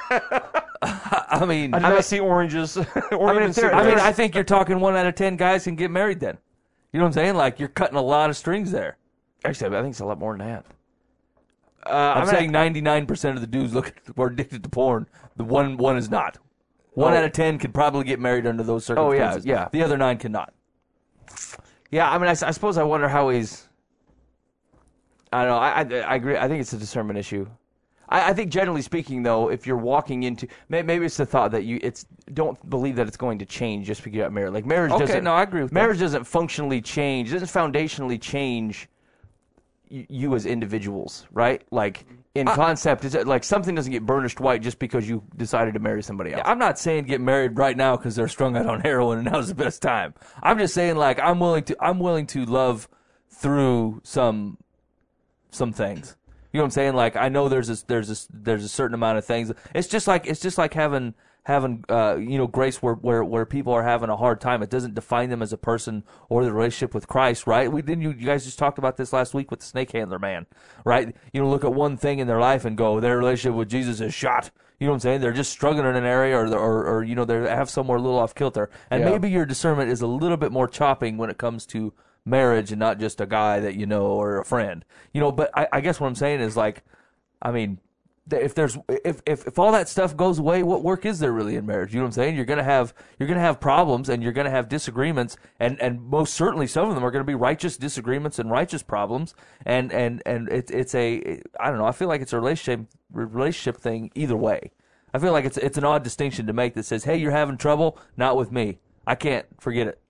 I mean, I did I mean, not see oranges. Orange I mean, and if they're- I mean, cigarettes. I think you're talking one out of ten guys can get married. Then, you know what I'm saying? Like, you're cutting a lot of strings there. Actually, I think it's a lot more than that. Uh, I'm, I'm saying gonna- ninety-nine percent of the dudes look were addicted to porn. The one one is not. One Oh. out of ten could probably get married under those Oh, yeah, circumstances. yeah. The other nine cannot. Yeah, I mean, I, s- I suppose I wonder how he's. I don't know. I, I, I agree. I think it's a discernment issue. I, I think generally speaking, though, if you're walking into, may, maybe it's the thought that you it's don't believe that it's going to change just because you got married. Like marriage Okay, doesn't. no, I agree with that. marriage doesn't functionally change. Doesn't foundationally change y- you as individuals, right? Like in concept, is it like something doesn't get burnished white just because you decided to marry somebody else. I'm not saying get married right now because they're strung out on heroin and now's the best time. I'm just saying like I'm willing to I'm willing to love through some some things. You know what I'm saying? Like I know there's a, there's a, there's a certain amount of things. It's just like it's just like having having uh, you know grace where, where where people are having a hard time. It doesn't define them as a person or the relationship with Christ, right? We didn't you, you guys just talked about this last week with the snake handler man, right? You know, look at one thing in their life and go, their relationship with Jesus is shot. You know what I'm saying? They're just struggling in an area, or or, or you know they have somewhere a little off kilter, and Yeah. maybe your discernment is a little bit more chopping when it comes to marriage and not just a guy that you know or a friend. You know, but I, I guess what I'm saying is like, I mean, th- if there's if, if if all that stuff goes away, what work is there really in marriage? You know what I'm saying? You're gonna have you're gonna have problems and you're gonna have disagreements, and, and most certainly some of them are gonna be righteous disagreements and righteous problems, and and and it's it's a I don't know. I feel like it's a relationship relationship thing either way. I feel like it's it's an odd distinction to make that says, hey, you're having trouble, not with me. I can't forget it.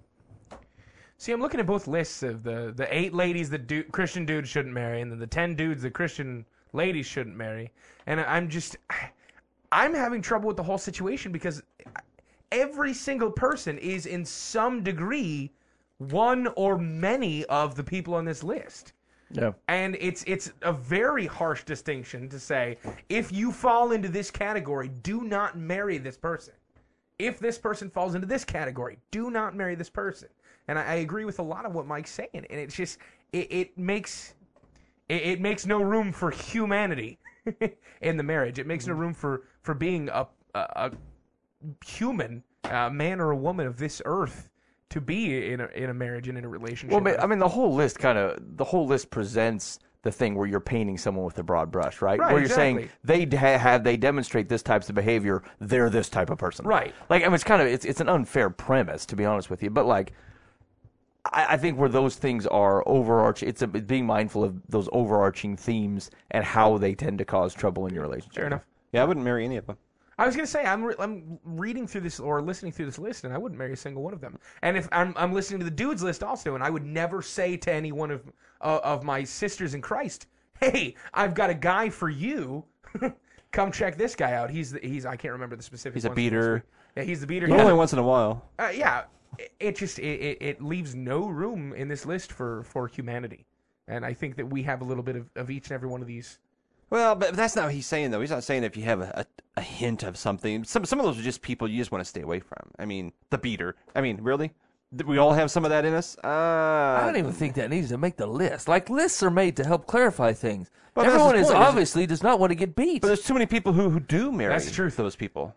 See, I'm looking at both lists of the, the eight ladies that du- Christian dudes shouldn't marry, and then the ten dudes that Christian ladies shouldn't marry. And I'm just, I'm having trouble with the whole situation because every single person is in some degree one or many of the people on this list. Yeah. And it's it's a very harsh distinction to say, if you fall into this category, do not marry this person. If this person falls into this category, do not marry this person. And I, I agree with a lot of what Mike's saying. And it's just, it, it makes it, it makes no room for humanity in the marriage. It makes no room for, for being a, a, a human, a man or a woman of this earth to be in a, in a marriage and in a relationship. Well, I mean, the whole list kind of, the whole list presents the thing where you're painting someone with a broad brush, right? Right, where you're exactly. saying they d- have, they demonstrate this types of behavior, they're this type of person. Right. Like, I mean, it's kind of, it's, it's an unfair premise, to be honest with you, but like, I, I think where those things are overarching, it's a, being mindful of those overarching themes and how they tend to cause trouble in your relationship. Fair enough. Yeah, I wouldn't marry any of them. I was gonna say I'm re- I'm reading through this or listening through this list, and I wouldn't marry a single one of them. And if I'm I'm listening to the dudes list also, and I would never say to any one of uh, of my sisters in Christ, "Hey, I've got a guy for you. Come check this guy out. He's the, he's I can't remember the specific. He's a ones beater. Yeah, he's the beater. But Yeah, only once in a while. uh, yeah. It, it just it, it, it leaves no room in this list for for humanity, and I think that we have a little bit of, of each and every one of these. Well, but that's not what he's saying, though. He's not saying if you have a, a, a hint of something. Some some of those are just people you just want to stay away from. I mean, the beater. I mean, really? Did we all have some of that in us? Uh, I don't even think that needs to make the list. Like, lists are made to help clarify things. Well, that's Everyone his is point, is it- obviously does not want to get beat. But there's too many people who, who do marry That's the truth. those people.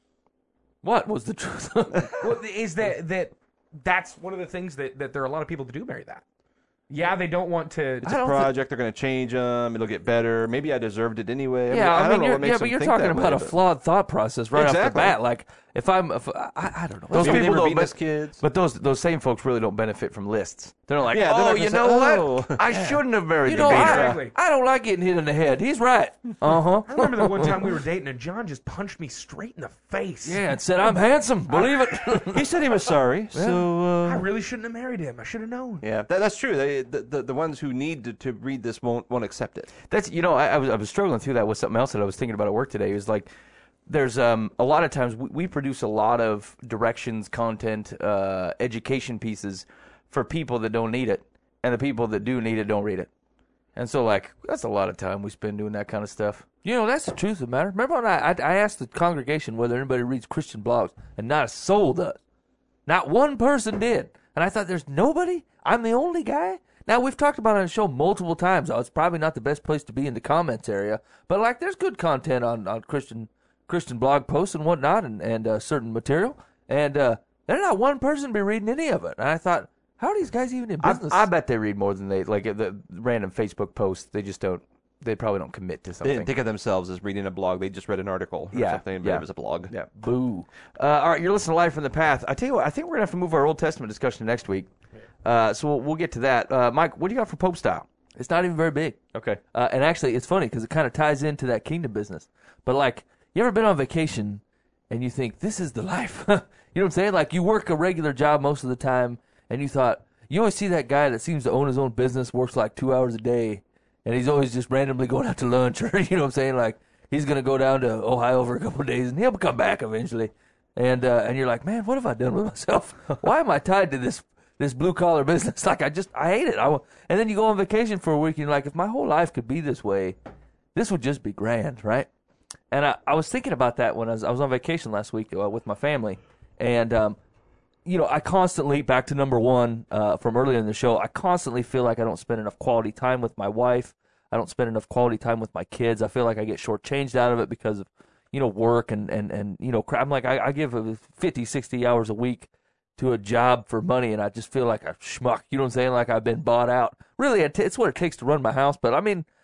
What was the truth? Well, is that that that's one of the things that, that there are a lot of people that do marry that. Yeah, they don't want to. It's I a don't project. They're going to change them. It'll get better. Maybe I deserved it anyway. Yeah, I, don't mean, know you're, what makes yeah, them but you're think talking that about way, a but- flawed thought process right off the Exactly. bat. Like, if I'm, if, I, I don't know. Those Maybe they people were don't, beating but, his kids. but those those same folks really don't benefit from lists. They're not like, Yeah, they're oh, not gonna you say, know what? "Oh." I shouldn't have married you the know, beater. I, Exactly. I don't like getting hit in the head. He's right. Uh huh. I remember the one time we were dating and John just punched me straight in the face. Yeah, and said I'm handsome. Believe it. He said he was sorry. So I uh, really shouldn't have married him. I should have known. yeah, that, that's true. They, the, the the ones who need to, to read this won't won't accept it. That's you know I, I was I was struggling through that with something else that I was thinking about at work today. It was like there's um a lot of times we, we produce a lot of directions, content, uh, education pieces for people that don't need it, and the people that do need it don't read it. And so like that's a lot of time we spend doing that kind of stuff. You know, that's the truth of the matter. Remember when I, I, I asked the congregation whether anybody reads Christian blogs, and not a soul does. Not one person did. And I thought, there's nobody? I'm the only guy? Now, we've talked about it on the show multiple times. Oh, it's probably not the best place to be in the comments area. But, like, there's good content on, on Christian Christian blog posts and whatnot and, and uh, certain material. And uh, there's not one person be reading any of it. And I thought, how are these guys even in I, business? I bet they read more than they like the random Facebook posts. They just don't. They probably don't commit to They something. didn't think of themselves as reading a blog. They just read an article or Yeah, something, but yeah. it was a blog. yeah. Boo. Uh, all right, you're listening to Live from the Path. I tell you what, I think we're gonna have to move our Old Testament discussion to next week. Uh, so we'll, we'll get to that. Uh, Mike, what do you got for Pope style? It's not even very big. Okay. Uh, and actually, it's funny because it kind of ties into that kingdom business. But, like, you ever been on vacation and you think, this is the life? You know what I'm saying? Like, you work a regular job most of the time, and you thought, you always see that guy that seems to own his own business, works like two hours a day, and he's always just randomly going out to lunch, or, you know what I'm saying? Like, he's going to go down to Ohio for a couple of days, and he'll come back eventually. And uh, and you're like, man, what have I done with myself? Why am I tied to this this blue collar business? Like, I just, I hate it. I w- and then you go on vacation for a week, and you're like, if my whole life could be this way, this would just be grand, right? And I, I was thinking about that when I was, I was on vacation last week uh, with my family. And, um, you know, I constantly, back to number one uh, from earlier in the show, I constantly feel like I don't spend enough quality time with my wife. I don't spend enough quality time with my kids. I feel like I get shortchanged out of it because of, you know, work and, and, and you know, I'm like, I, I give fifty, sixty hours a week to a job for money, and I just feel like a schmuck. You know what I'm saying? Like I've been bought out. Really, it t- it's what it takes to run my house. But, I mean,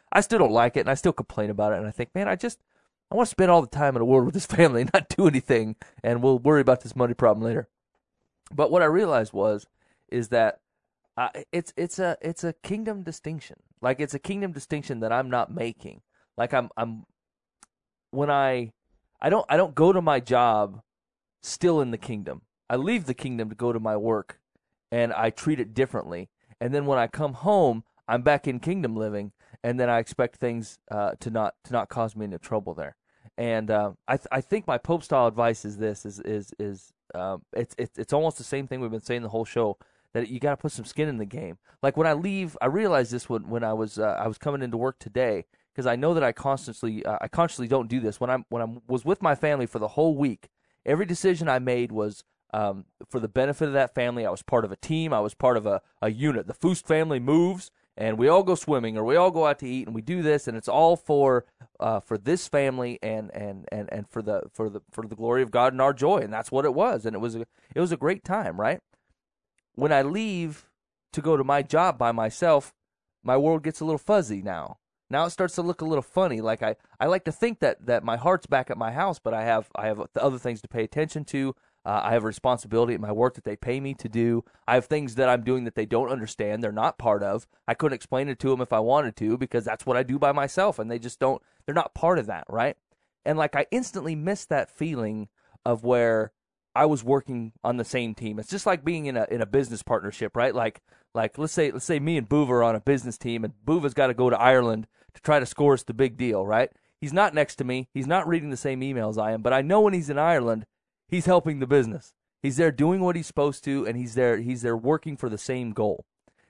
I still don't like it, and I still complain about it, and I think, man, I just I want to spend all the time in the world with this family and not do anything, and we'll worry about this money problem later. But what I realized was, is that uh, it's it's a it's a kingdom distinction. Like it's a kingdom distinction that I'm not making. Like I'm I'm when I I don't I don't go to my job still in the kingdom. I leave the kingdom to go to my work, and I treat it differently. And then when I come home, I'm back in kingdom living, and then I expect things uh, to not to not cause me any trouble there. And uh, I th- I think my Pope style advice is this: is is is um, it's it's it's almost the same thing we've been saying the whole show, that you got to put some skin in the game. Like when I leave, I realized this when when I was uh, I was coming into work today, because I know that I constantly uh, I consciously don't do this when I'm when I was with my family for the whole week. Every decision I made was um, for the benefit of that family. I was part of a team. I was part of a, a unit. The Foust family moves, and we all go swimming, or we all go out to eat, and we do this, and it's all for uh, for this family and, and, and, and for the for the for the glory of God and our joy. And that's what it was. And it was a, it was a great time, right? When I leave to go to my job by myself, my world gets a little fuzzy now. Now it starts to look a little funny. Like I, I like to think that, that my heart's back at my house, but I have I have other things to pay attention to. Uh, I have a responsibility at my work that they pay me to do. I have things that I'm doing that they don't understand. They're not part of. I couldn't explain it to them if I wanted to, because that's what I do by myself, and they just don't. They're not part of that, right? And like I instantly miss that feeling of where I was working on the same team. It's just like being in a in a business partnership, right? Like like let's say let's say me and Boova are on a business team, and Boova's got to go to Ireland to try to score us the big deal, right? He's not next to me. He's not reading the same emails I am, but I know when he's in Ireland, he's helping the business. He's there doing what he's supposed to, and he's there he's there working for the same goal.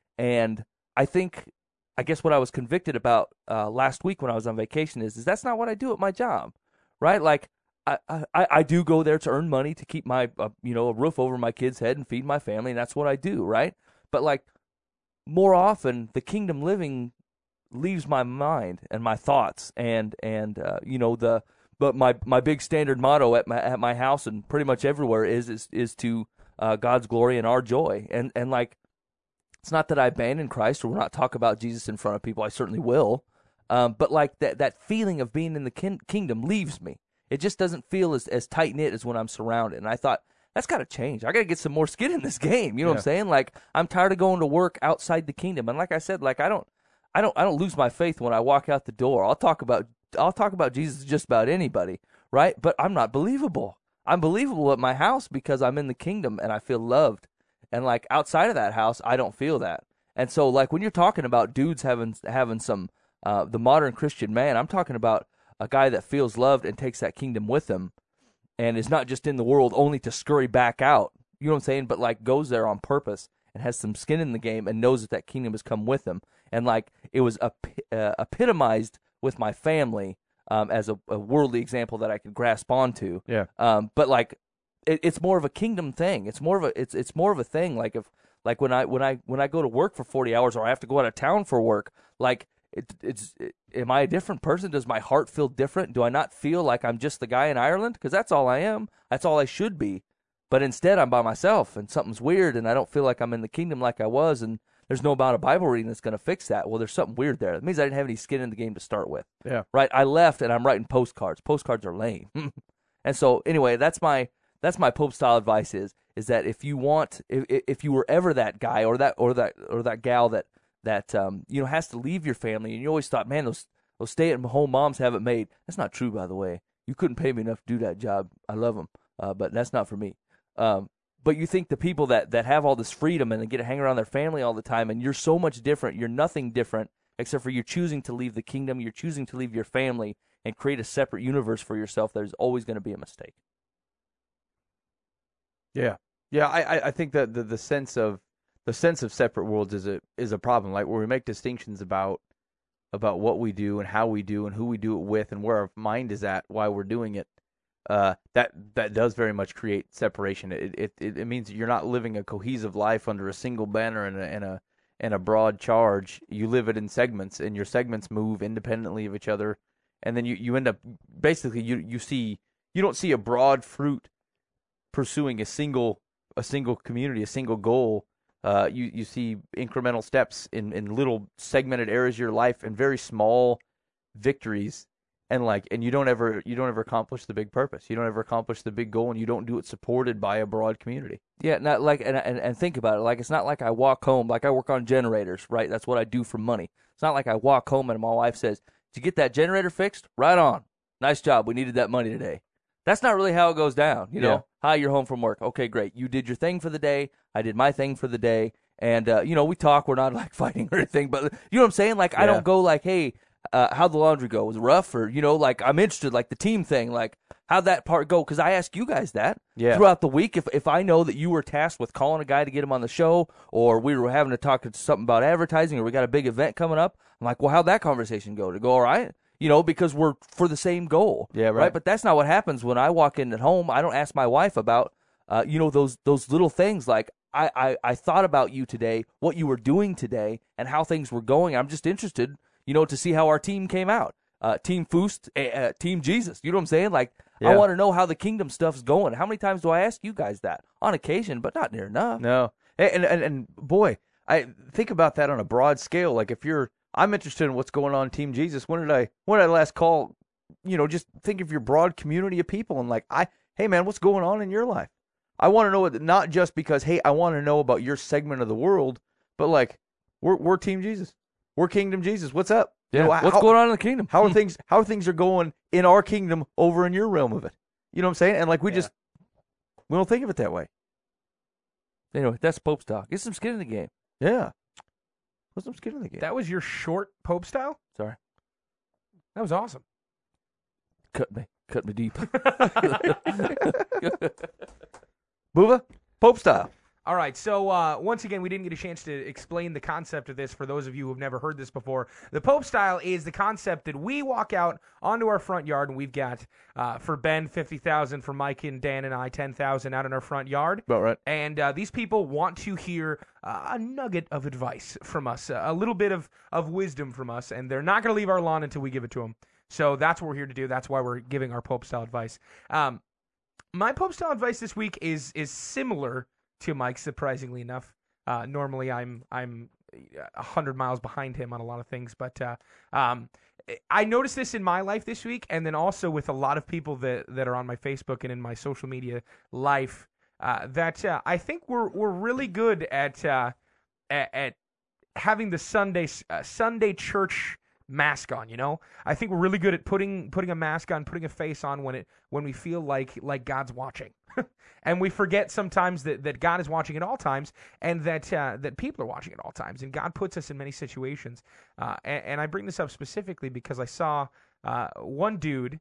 And I think, I guess what I was convicted about uh, last week when I was on vacation is, is that's not what I do at my job, right? Like, I, I, I do go there to earn money to keep my, uh, you know, a roof over my kid's head and feed my family, and that's what I do, right? But, like, more often, the kingdom living leaves my mind and my thoughts, and, and uh, you know, the but my, my big standard motto at my at my house and pretty much everywhere is is, is to uh, God's glory and our joy. And, and, like, it's not that I abandon Christ or we're not talk about Jesus in front of people. I certainly will. Um, but, like, that, that feeling of being in the kin- kingdom leaves me. It just doesn't feel as, as tight-knit as when I'm surrounded. And I thought, that's got to change. I got to get some more skin in this game. You know yeah. what I'm saying? Like, I'm tired of going to work outside the kingdom. And like I said, like, I don't I don't I don't lose my faith when I walk out the door. I'll talk about I'll talk about Jesus to just about anybody, right? But I'm not believable. I'm believable at my house because I'm in the kingdom and I feel loved. And, like, outside of that house, I don't feel that. And so, like, when you're talking about dudes having having some uh, the modern Christian man, I'm talking about a guy that feels loved and takes that kingdom with him and is not just in the world only to scurry back out. You know what I'm saying? But, like, goes there on purpose and has some skin in the game and knows that that kingdom has come with him. And, like, it was ep- uh, epitomized with my family um, as a, a worldly example that I could grasp onto. Yeah. Um, but, like, it, it's more of a kingdom thing. It's more of a it's it's more of a thing. Like if like when I when I when I go to work for forty hours or I have to go out of town for work, like it, it's it, am I a different person? Does my heart feel different? Do I not feel like I'm just the guy in Ireland? Because that's all I am. That's all I should be. But instead, I'm by myself, and something's weird, and I don't feel like I'm in the kingdom like I was, and there's no amount of Bible reading that's going to fix that. Well, there's something weird there. That means I didn't have any skin in the game to start with. Yeah. Right? I left, and I'm writing postcards. Postcards are lame. And so, anyway, that's my that's my Pope style advice is is that if you want, if if you were ever that guy or that or that or that gal that that um you know has to leave your family, and you always thought, man, those those stay at home moms have it made. That's not true, by the way. You couldn't pay me enough to do that job. I love them, uh, but that's not for me. Um, but you think the people that, that have all this freedom and they get to hang around their family all the time, and you're so much different, you're nothing different except for you're choosing to leave the kingdom, you're choosing to leave your family and create a separate universe for yourself. There's always going to be a mistake. Yeah, yeah. I, I think that the, the sense of the sense of separate worlds is a is a problem. Like where we make distinctions about about what we do and how we do and who we do it with and where our mind is at while we're doing it. Uh, that that does very much create separation. It it it means you're not living a cohesive life under a single banner and a and a and a broad charge. You live it in segments, and your segments move independently of each other. And then you, you end up basically you you see you don't see a broad fruit pursuing a single a single community, a single goal. Uh, you you see incremental steps in, in little segmented areas of your life and very small victories, and like and you don't ever you don't ever accomplish the big purpose. You don't ever accomplish the big goal, and you don't do it supported by a broad community. Yeah, not like and, and and think about it. Like it's not like I walk home. Like I work on generators, right? That's what I do for money. It's not like I walk home and my wife says, "Did you get that generator fixed? Right on. Nice job. We needed that money today." That's not really how it goes down. You know, Yeah. hi, you're home from work. Okay, great. You did your thing for the day. I did my thing for the day. And, uh, you know, we talk. We're not like fighting or anything. But you know what I'm saying? Like, I Yeah. don't go like, hey, uh, how'd the laundry go? Was it rough? Or, you know, like I'm interested, like the team thing. Like, how'd that part go? Because I ask you guys that Yeah. throughout the week. If, if I know that you were tasked with calling a guy to get him on the show, or we were having to talk to something about advertising, or we got a big event coming up, I'm like, well, how'd that conversation go? To go all right? You know, because we're for the same goal. Yeah, right. But that's not what happens when I walk in at home. I don't ask my wife about, uh, you know, those those little things like I, I, I thought about you today, what you were doing today, and how things were going. I'm just interested, you know, to see how our team came out. Uh, team Foost, uh, uh, Team Jesus. You know what I'm saying? Like, I Yeah. want to know how the kingdom stuff's going. How many times do I ask you guys that? On occasion, but not near enough. No, and and and boy, I think about that on a broad scale. Like if you're, I'm interested in what's going on in Team Jesus. When did I, when did I last call? You know, just think of your broad community of people and like, I, hey man, what's going on in your life? I want to know it, not just because, hey, I want to know about your segment of the world, but like, we're we're Team Jesus, we're Kingdom Jesus. What's up? You Yeah. know, What's how- going on in the kingdom? How are things? How things are going in our kingdom over in your realm of it? You know what I'm saying? And like, we Yeah. just we don't think of it that way. Anyway, that's Pope's talk. Get some skin in the game. Yeah. Put some skin in the game. That was your short Pope style? Sorry. That was awesome. Cut me. Cut me deep. Booba, Pope style. All right, so uh, once again, we didn't get a chance to explain the concept of this for those of you who have never heard this before. The Pope style is the concept that we walk out onto our front yard, and we've got, uh, for Ben, fifty thousand, for Mike and Dan and I, ten thousand out in our front yard. About right. And uh, these people want to hear uh, a nugget of advice from us, a little bit of, of wisdom from us, and they're not going to leave our lawn until we give it to them. So that's what we're here to do. That's why we're giving our Pope style advice. Um, my Pope style advice this week is is similar to Mike, surprisingly enough. Uh, normally, I'm I'm a hundred miles behind him on a lot of things, but uh, um, I noticed this in my life this week, and then also with a lot of people that, that are on my Facebook and in my social media life. Uh, that uh, I think we're we're really good at uh, at, at having the Sunday uh, Sunday church mask on. You know, I think we're really good at putting putting a mask on, putting a face on when it when we feel like like God's watching. And we forget sometimes that, that God is watching at all times, and that uh, that people are watching at all times. And God puts us in many situations. Uh, and, and I bring this up specifically because I saw uh, one dude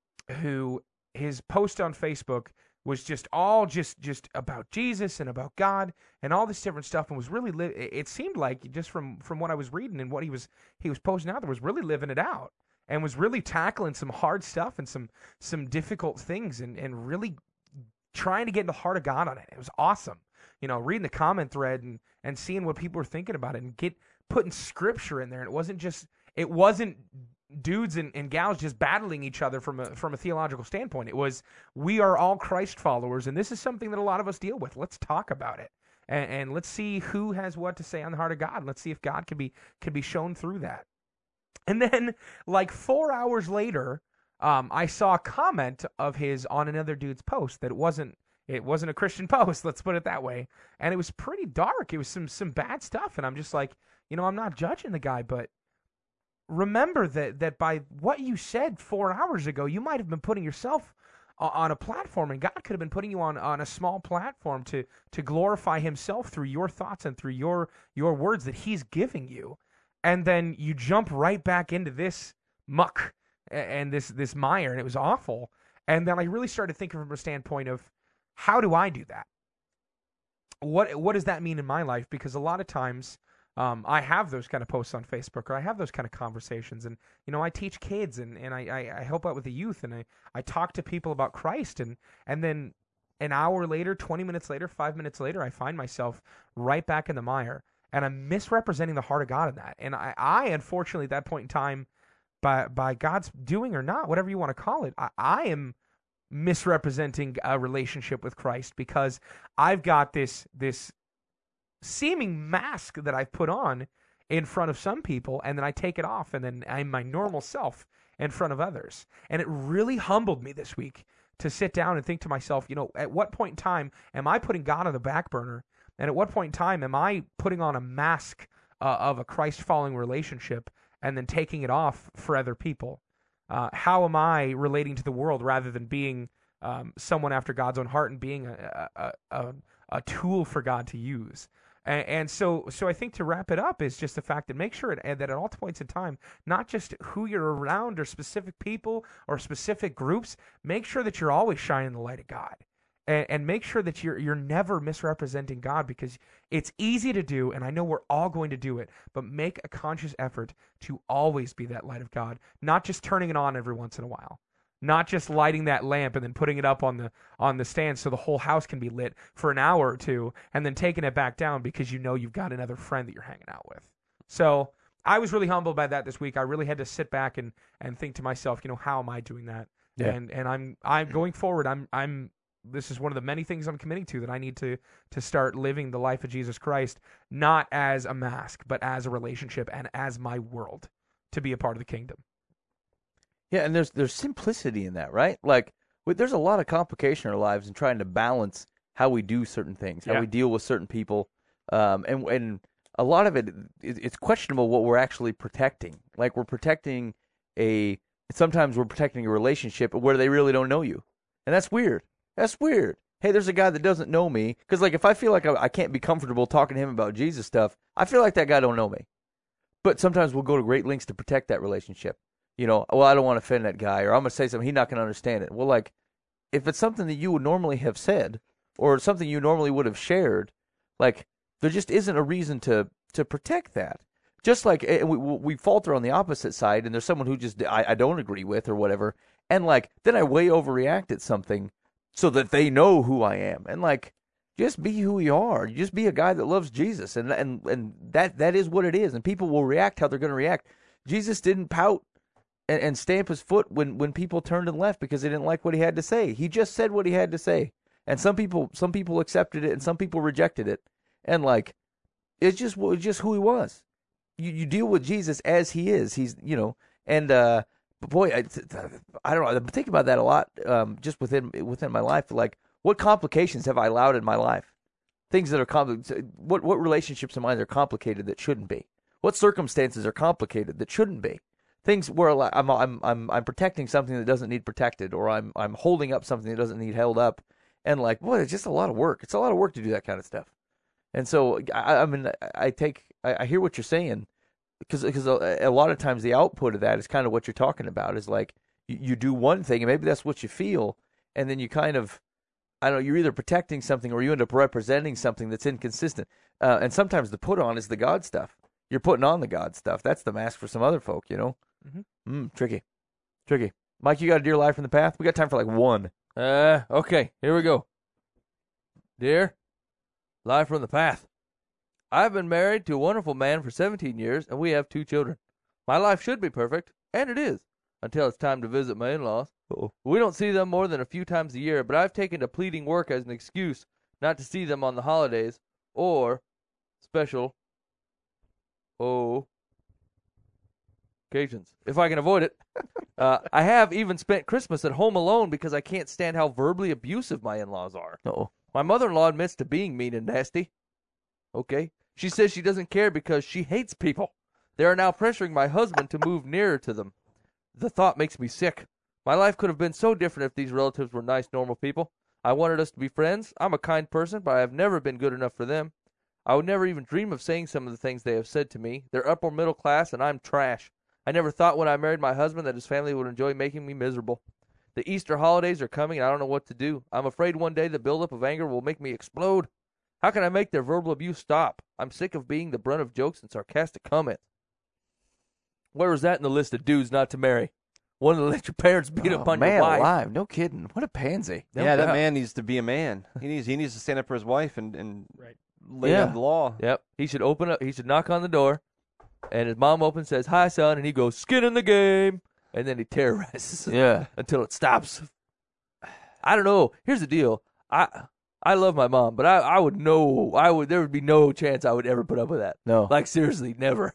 who his post on Facebook was just all just just about Jesus and about God and all this different stuff, and was really li- it seemed like just from from what I was reading and what he was he was posting out there was really living it out and was really tackling some hard stuff and some some difficult things and and really trying to get in the heart of God on it. It was awesome. You know, reading the comment thread and, and seeing what people were thinking about it and get putting scripture in there. And it wasn't just, it wasn't dudes and, and gals just battling each other from a, from a theological standpoint. It was, we are all Christ followers, and this is something that a lot of us deal with. Let's talk about it. And, and let's see who has what to say on the heart of God. Let's see if God can be, can be shown through that. And then like four hours later, Um, I saw a comment of his on another dude's post that it wasn't it wasn't a Christian post, let's put it that way, and it was pretty dark. It was some some bad stuff, and I'm just like, you know, I'm not judging the guy, but remember that that by what you said four hours ago, you might have been putting yourself on a platform, and God could have been putting you on, on a small platform to to glorify Himself through your thoughts and through your your words that He's giving you, and then you jump right back into this muck and this this mire, and it was awful. And then I really started thinking from a standpoint of, how do I do that? What what does that mean in my life? Because a lot of times um, I have those kind of posts on Facebook, or I have those kind of conversations, and you know, I teach kids, and, and I, I, I help out with the youth, and I, I talk to people about Christ, and and then an hour later, twenty minutes later, five minutes later, I find myself right back in the mire, and I'm misrepresenting the heart of God in that. And I, I unfortunately, at that point in time, by by God's doing or not, whatever you want to call it, I, I am misrepresenting a relationship with Christ, because I've got this this seeming mask that I've put on in front of some people, and then I take it off, and then I'm my normal self in front of others. And it really humbled me this week to sit down and think to myself, you know, at what point in time am I putting God on the back burner? And at what point in time am I putting on a mask uh, of a Christ-following relationship and then taking it off for other people? Uh, how am I relating to the world rather than being um, someone after God's own heart and being a, a, a, a tool for God to use? And, and so, so I think to wrap it up is just the fact that make sure it, that at all points in time, not just who you're around or specific people or specific groups, make sure that you're always shining the light of God. And, and make sure that you're you're never misrepresenting God, because it's easy to do, and I know we're all going to do it, but make a conscious effort to always be that light of God, not just turning it on every once in a while, not just lighting that lamp and then putting it up on the on the stand so the whole house can be lit for an hour or two, and then taking it back down because you know you've got another friend that you're hanging out with. So I was really humbled by that this week. I really had to sit back and, and think to myself, you know, how am I doing that? Yeah. And and I'm I'm going forward. I'm I'm This is one of the many things I'm committing to, that I need to to start living the life of Jesus Christ, not as a mask, but as a relationship and as my world to be a part of the kingdom. Yeah, and there's there's simplicity in that, right? Like, we, there's a lot of complication in our lives in trying to balance how we do certain things, how Yeah. we deal with certain people, um, and and a lot of it, it, it's questionable what we're actually protecting. Like, we're protecting a sometimes we're protecting a relationship where they really don't know you, and that's weird. That's weird. Hey, there's a guy that doesn't know me. Because, like, if I feel like I, I can't be comfortable talking to him about Jesus stuff, I feel like that guy don't know me. But sometimes we'll go to great lengths to protect that relationship. You know, well, I don't want to offend that guy, or I'm going to say something, he's not going to understand it. Well, like, if it's something that you would normally have said, or something you normally would have shared, like, there just isn't a reason to, to protect that. Just like, and we, we falter on the opposite side, and there's someone who just I, I don't agree with or whatever, and, like, then I way overreact at something so that they know who I am. And, like, just be who you are. You just be a guy that loves Jesus. And and and that that is what it is. And people will react how they're going to react. Jesus didn't pout and, and stamp his foot when, when people turned and left because they didn't like what he had to say. He just said what he had to say. And some people some people accepted it and some people rejected it. And, like, it's just it's just who he was. You you deal with Jesus as he is. He's, you know, and uh But boy, I, I don't know. I'm thinking about that a lot, um, just within within my life. Like, what complications have I allowed in my life? Things that are complicated. What what relationships of mine are complicated that shouldn't be? What circumstances are complicated that shouldn't be? Things where I'm I'm I'm I'm protecting something that doesn't need protected, or I'm I'm holding up something that doesn't need held up. And, like, boy, it's just a lot of work. It's a lot of work to do that kind of stuff. And so, I, I mean, I take I, I hear what you're saying. Because because a, a lot of times the output of that is kind of what you're talking about, is like you, you do one thing and maybe that's what you feel, and then you kind of, I don't know, you're either protecting something or you end up representing something that's inconsistent. Uh, and sometimes the put on is the God stuff. You're putting on the God stuff. That's the mask for some other folk, you know? Mm-hmm. Mm, tricky. Tricky. Mike, you got a dear life from the path? We got time for like one. Uh, okay, here we go. Dear, live from the path. I've been married to a wonderful man for seventeen years, and we have two children. My life should be perfect, and it is, until it's time to visit my in-laws. Uh-oh. We don't see them more than a few times a year, but I've taken to pleading work as an excuse not to see them on the holidays or special oh occasions, if I can avoid it. uh, I have even spent Christmas at home alone because I can't stand how verbally abusive my in-laws are. Uh-oh. My mother-in-law admits to being mean and nasty. Okay. She says she doesn't care because she hates people. They are now pressuring my husband to move nearer to them. The thought makes me sick. My life could have been so different if these relatives were nice, normal people. I wanted us to be friends. I'm a kind person, but I have never been good enough for them. I would never even dream of saying some of the things they have said to me. They're upper middle class, and I'm trash. I never thought when I married my husband that his family would enjoy making me miserable. The Easter holidays are coming, and I don't know what to do. I'm afraid one day the buildup of anger will make me explode. How can I make their verbal abuse stop? I'm sick of being the brunt of jokes and sarcastic comments. Where was that in the list of dudes not to marry? One to let your parents beat Oh, up on man your wife. alive. No kidding. What a pansy. No yeah, that doubt. man needs to be a man. He needs he needs to stand up for his wife and, and Right. lay Yeah. down the law. Yep. He should open up. He should knock on the door, and his mom opens, says, "Hi, son," and he goes, "Skin in the game," and then he terrorizes Yeah. until it stops. I don't know. Here's the deal. I I love my mom, but I, I would know, I would, there would be no chance I would ever put up with that. No. Like, seriously, never.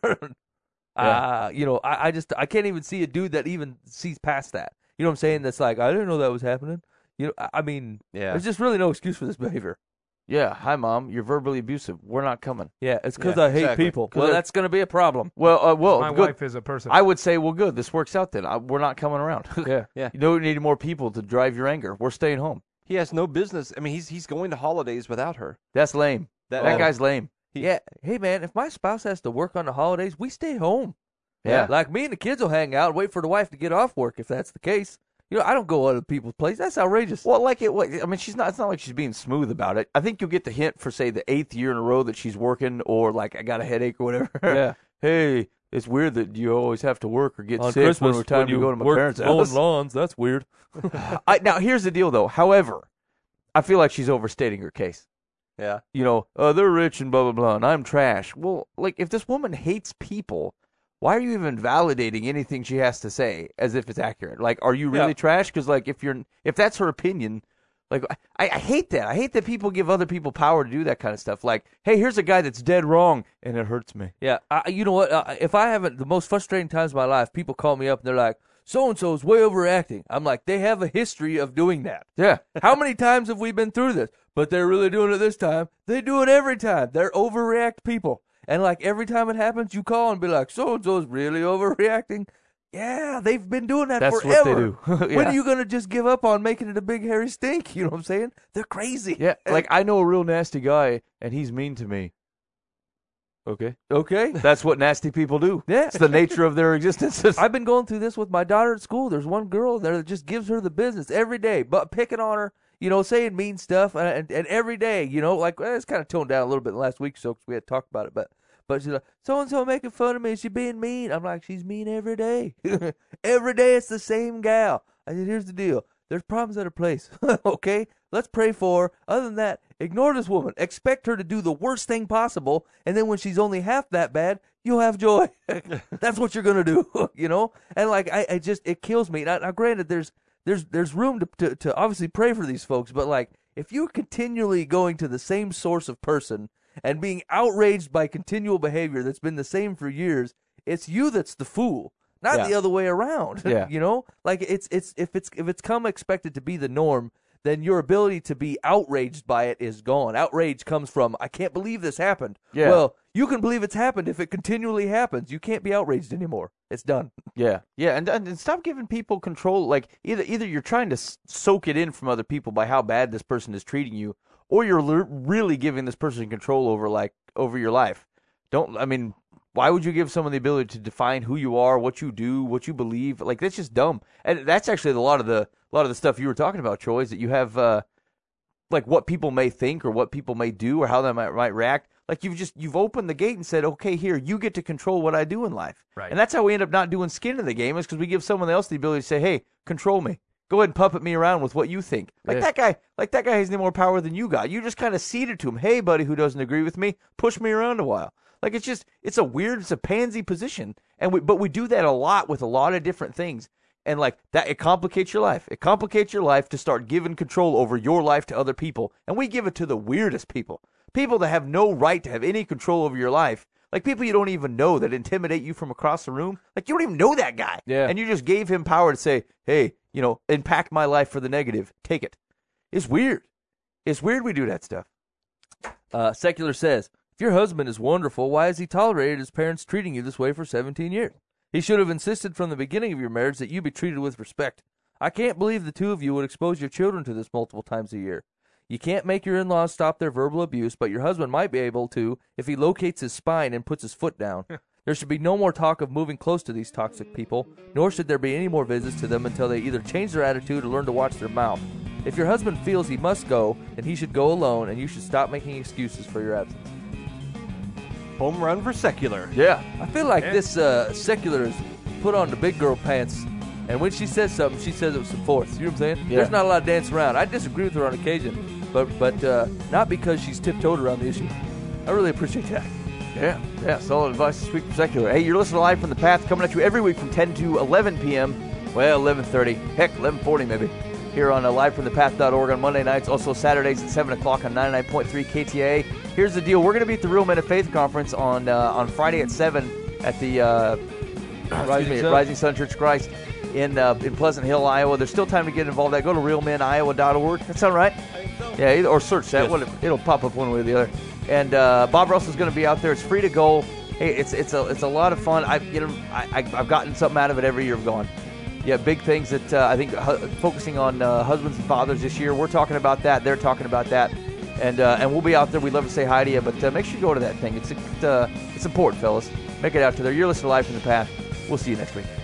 uh, you know, I, I just, I can't even see a dude that even sees past that. You know what I'm saying? That's like, I didn't know that was happening. You know, I, I mean, Yeah. there's just really no excuse for this behavior. Yeah, hi, Mom. You're verbally abusive. We're not coming. Yeah, it's because Yeah, I hate exactly. people. Well, that's going to be a problem. Well, uh, well, My good. wife is a person. I would say, well, good. This works out then. I, we're not coming around. Yeah. Yeah. You don't need more people to drive your anger. We're staying home. He has no business. I mean, he's he's going to holidays without her. That's lame. That- That, oh. guy's lame. He- Yeah. Hey, man, if my spouse has to work on the holidays, we stay home. Yeah. Like, me and the kids will hang out and wait for the wife to get off work if that's the case. You know, I don't go other people's place. That's outrageous. Well, like it. Like, I mean, she's not. It's not like she's being smooth about it. I think you'll get the hint for, say, the eighth year in a row that she's working, or like I got a headache or whatever. Yeah. Hey, it's weird that you always have to work or get On sick Christmas, when we're time when to you go to my work parents' mowing house. lawns, that's weird. I, now, here's the deal, though. However, I feel like she's overstating her case. Yeah. You know, uh, they're rich and blah blah blah, and I'm trash. Well, like if this woman hates people, why are you even validating anything she has to say as if it's accurate? Like, are you really Yeah. trash? Because like, if you're, if that's her opinion, like, I, I hate that. I hate that people give other people power to do that kind of stuff. Like, hey, here's a guy that's dead wrong, and it hurts me. Yeah, I, you know what? Uh, if I haven't, the most frustrating times of my life, people call me up and they're like, so-and-so is way overreacting. I'm like, they have a history of doing that. Yeah, How many times have we been through this? But they're really doing it this time. They do it every time. They're overreact people. And like every time it happens, you call and be like, so-and-so's really overreacting. Yeah, they've been doing that That's forever. what they do. When Yeah. are you going to just give up on making it a big hairy stink? You know what I'm saying? They're crazy. yeah. Like I know a real nasty guy, and he's mean to me. Okay, Okay. that's what nasty people do. Yeah. It's the nature of their existence. I've been going through this with my daughter at school. There's one girl there that just gives her the business every day, but picking on her, you know, saying mean stuff, and, and, and every day, you know, like well, it's kind of toned down a little bit last week, so 'cause we had talked about it, but but she's like, so and so making fun of me, she being mean. I'm like, she's mean every day, every day. It's the same gal. I said, here's the deal. There's problems at her place. Okay, let's pray for her. Other than that, ignore this woman. Expect her to do the worst thing possible, and then when she's only half that bad, you'll have joy. That's what you're gonna do, you know. And like, I, I just it kills me. Now, now granted, there's there's there's room to, to to obviously pray for these folks, but like, if you're continually going to the same source of person and being outraged by continual behavior that's been the same for years, it's you that's the fool. Not Yeah. the other way around. Yeah. You know? Like it's it's if it's if it's come expected to be the norm, then your ability to be outraged by it is gone. Outrage comes from I can't believe this happened. Yeah. Well, you can believe it's happened if it continually happens. You can't be outraged anymore. It's done. Yeah, yeah, and, and and stop giving people control. Like either either you're trying to s- soak it in from other people by how bad this person is treating you, or you're le- really giving this person control over like over your life. Don't I mean, why would you give someone the ability to define who you are, what you do, what you believe? Like that's just dumb. And that's actually a lot of the a lot of the stuff you were talking about, Troy, is that you have uh, like what people may think or what people may do or how they might might react. Like you've just you've opened the gate and said, okay, here you get to control what I do in life. Right. And that's how we end up not doing skin in the game is because we give someone else the ability to say, hey, control me. Go ahead and puppet me around with what you think. Like Yeah. that guy, like that guy has no more power than you got. You just kind of ceded to him. Hey, buddy, who doesn't agree with me, push me around a while. Like it's just, it's a weird, it's a pansy position, and we, but we do that a lot with a lot of different things, and like that, it complicates your life. It complicates your life to start giving control over your life to other people, and we give it to the weirdest people, people that have no right to have any control over your life. Like people you don't even know that intimidate you from across the room. Like you don't even know that guy. Yeah. And you just gave him power to say, hey, you know, impact my life for the negative. Take it. It's weird. It's weird we do that stuff. Uh, Secular says, if your husband is wonderful, why has he tolerated his parents treating you this way for seventeen years? He should have insisted from the beginning of your marriage that you be treated with respect. I can't believe the two of you would expose your children to this multiple times a year. You can't make your in-laws stop their verbal abuse, but your husband might be able to if he locates his spine and puts his foot down. There should be no more talk of moving close to these toxic people, nor should there be any more visits to them until they either change their attitude or learn to watch their mouth. If your husband feels he must go, then he should go alone, and you should stop making excuses for your absence. Home run for Secular. Yeah. I feel like this uh, Secular is put on the big girl pants, and when she says something, she says it with some force. You know what I'm saying? Yeah. There's not a lot of dancing around. I disagree with her on occasion, but but uh, not because she's tiptoed around the issue. I really appreciate that. Yeah, yeah, solid advice this week from Secular. Hey, you're listening to Live from the Path, coming at you every week from ten to eleven p.m. Well, eleven thirty, heck, eleven forty maybe. here on uh, live from the path dot org on Monday nights. Also Saturdays at seven o'clock on ninety-nine point three K T A. Here's the deal. We're going to be at the Real Men of Faith Conference on uh, on Friday at seven at the uh, Rising, Rising Sun Church of Christ in uh, in Pleasant Hill, Iowa. There's still time to get involved. Go to real men iowa dot org. That sound right? Yeah, either, or search that. Yes. It'll pop up one way or the other. And uh, Bob Russell's going to be out there. It's free to go. Hey, it's it's a it's a lot of fun. I you know I, I I've gotten something out of it every year I've gone. Yeah, big things that uh, I think hu- focusing on uh, husbands and fathers this year. We're talking about that. They're talking about that. And uh, and we'll be out there. We'd love to say hi to you, but uh, make sure you go to that thing. It's uh, it's important, fellas. Make it out to there. You're listening to Live from the Path. We'll see you next week.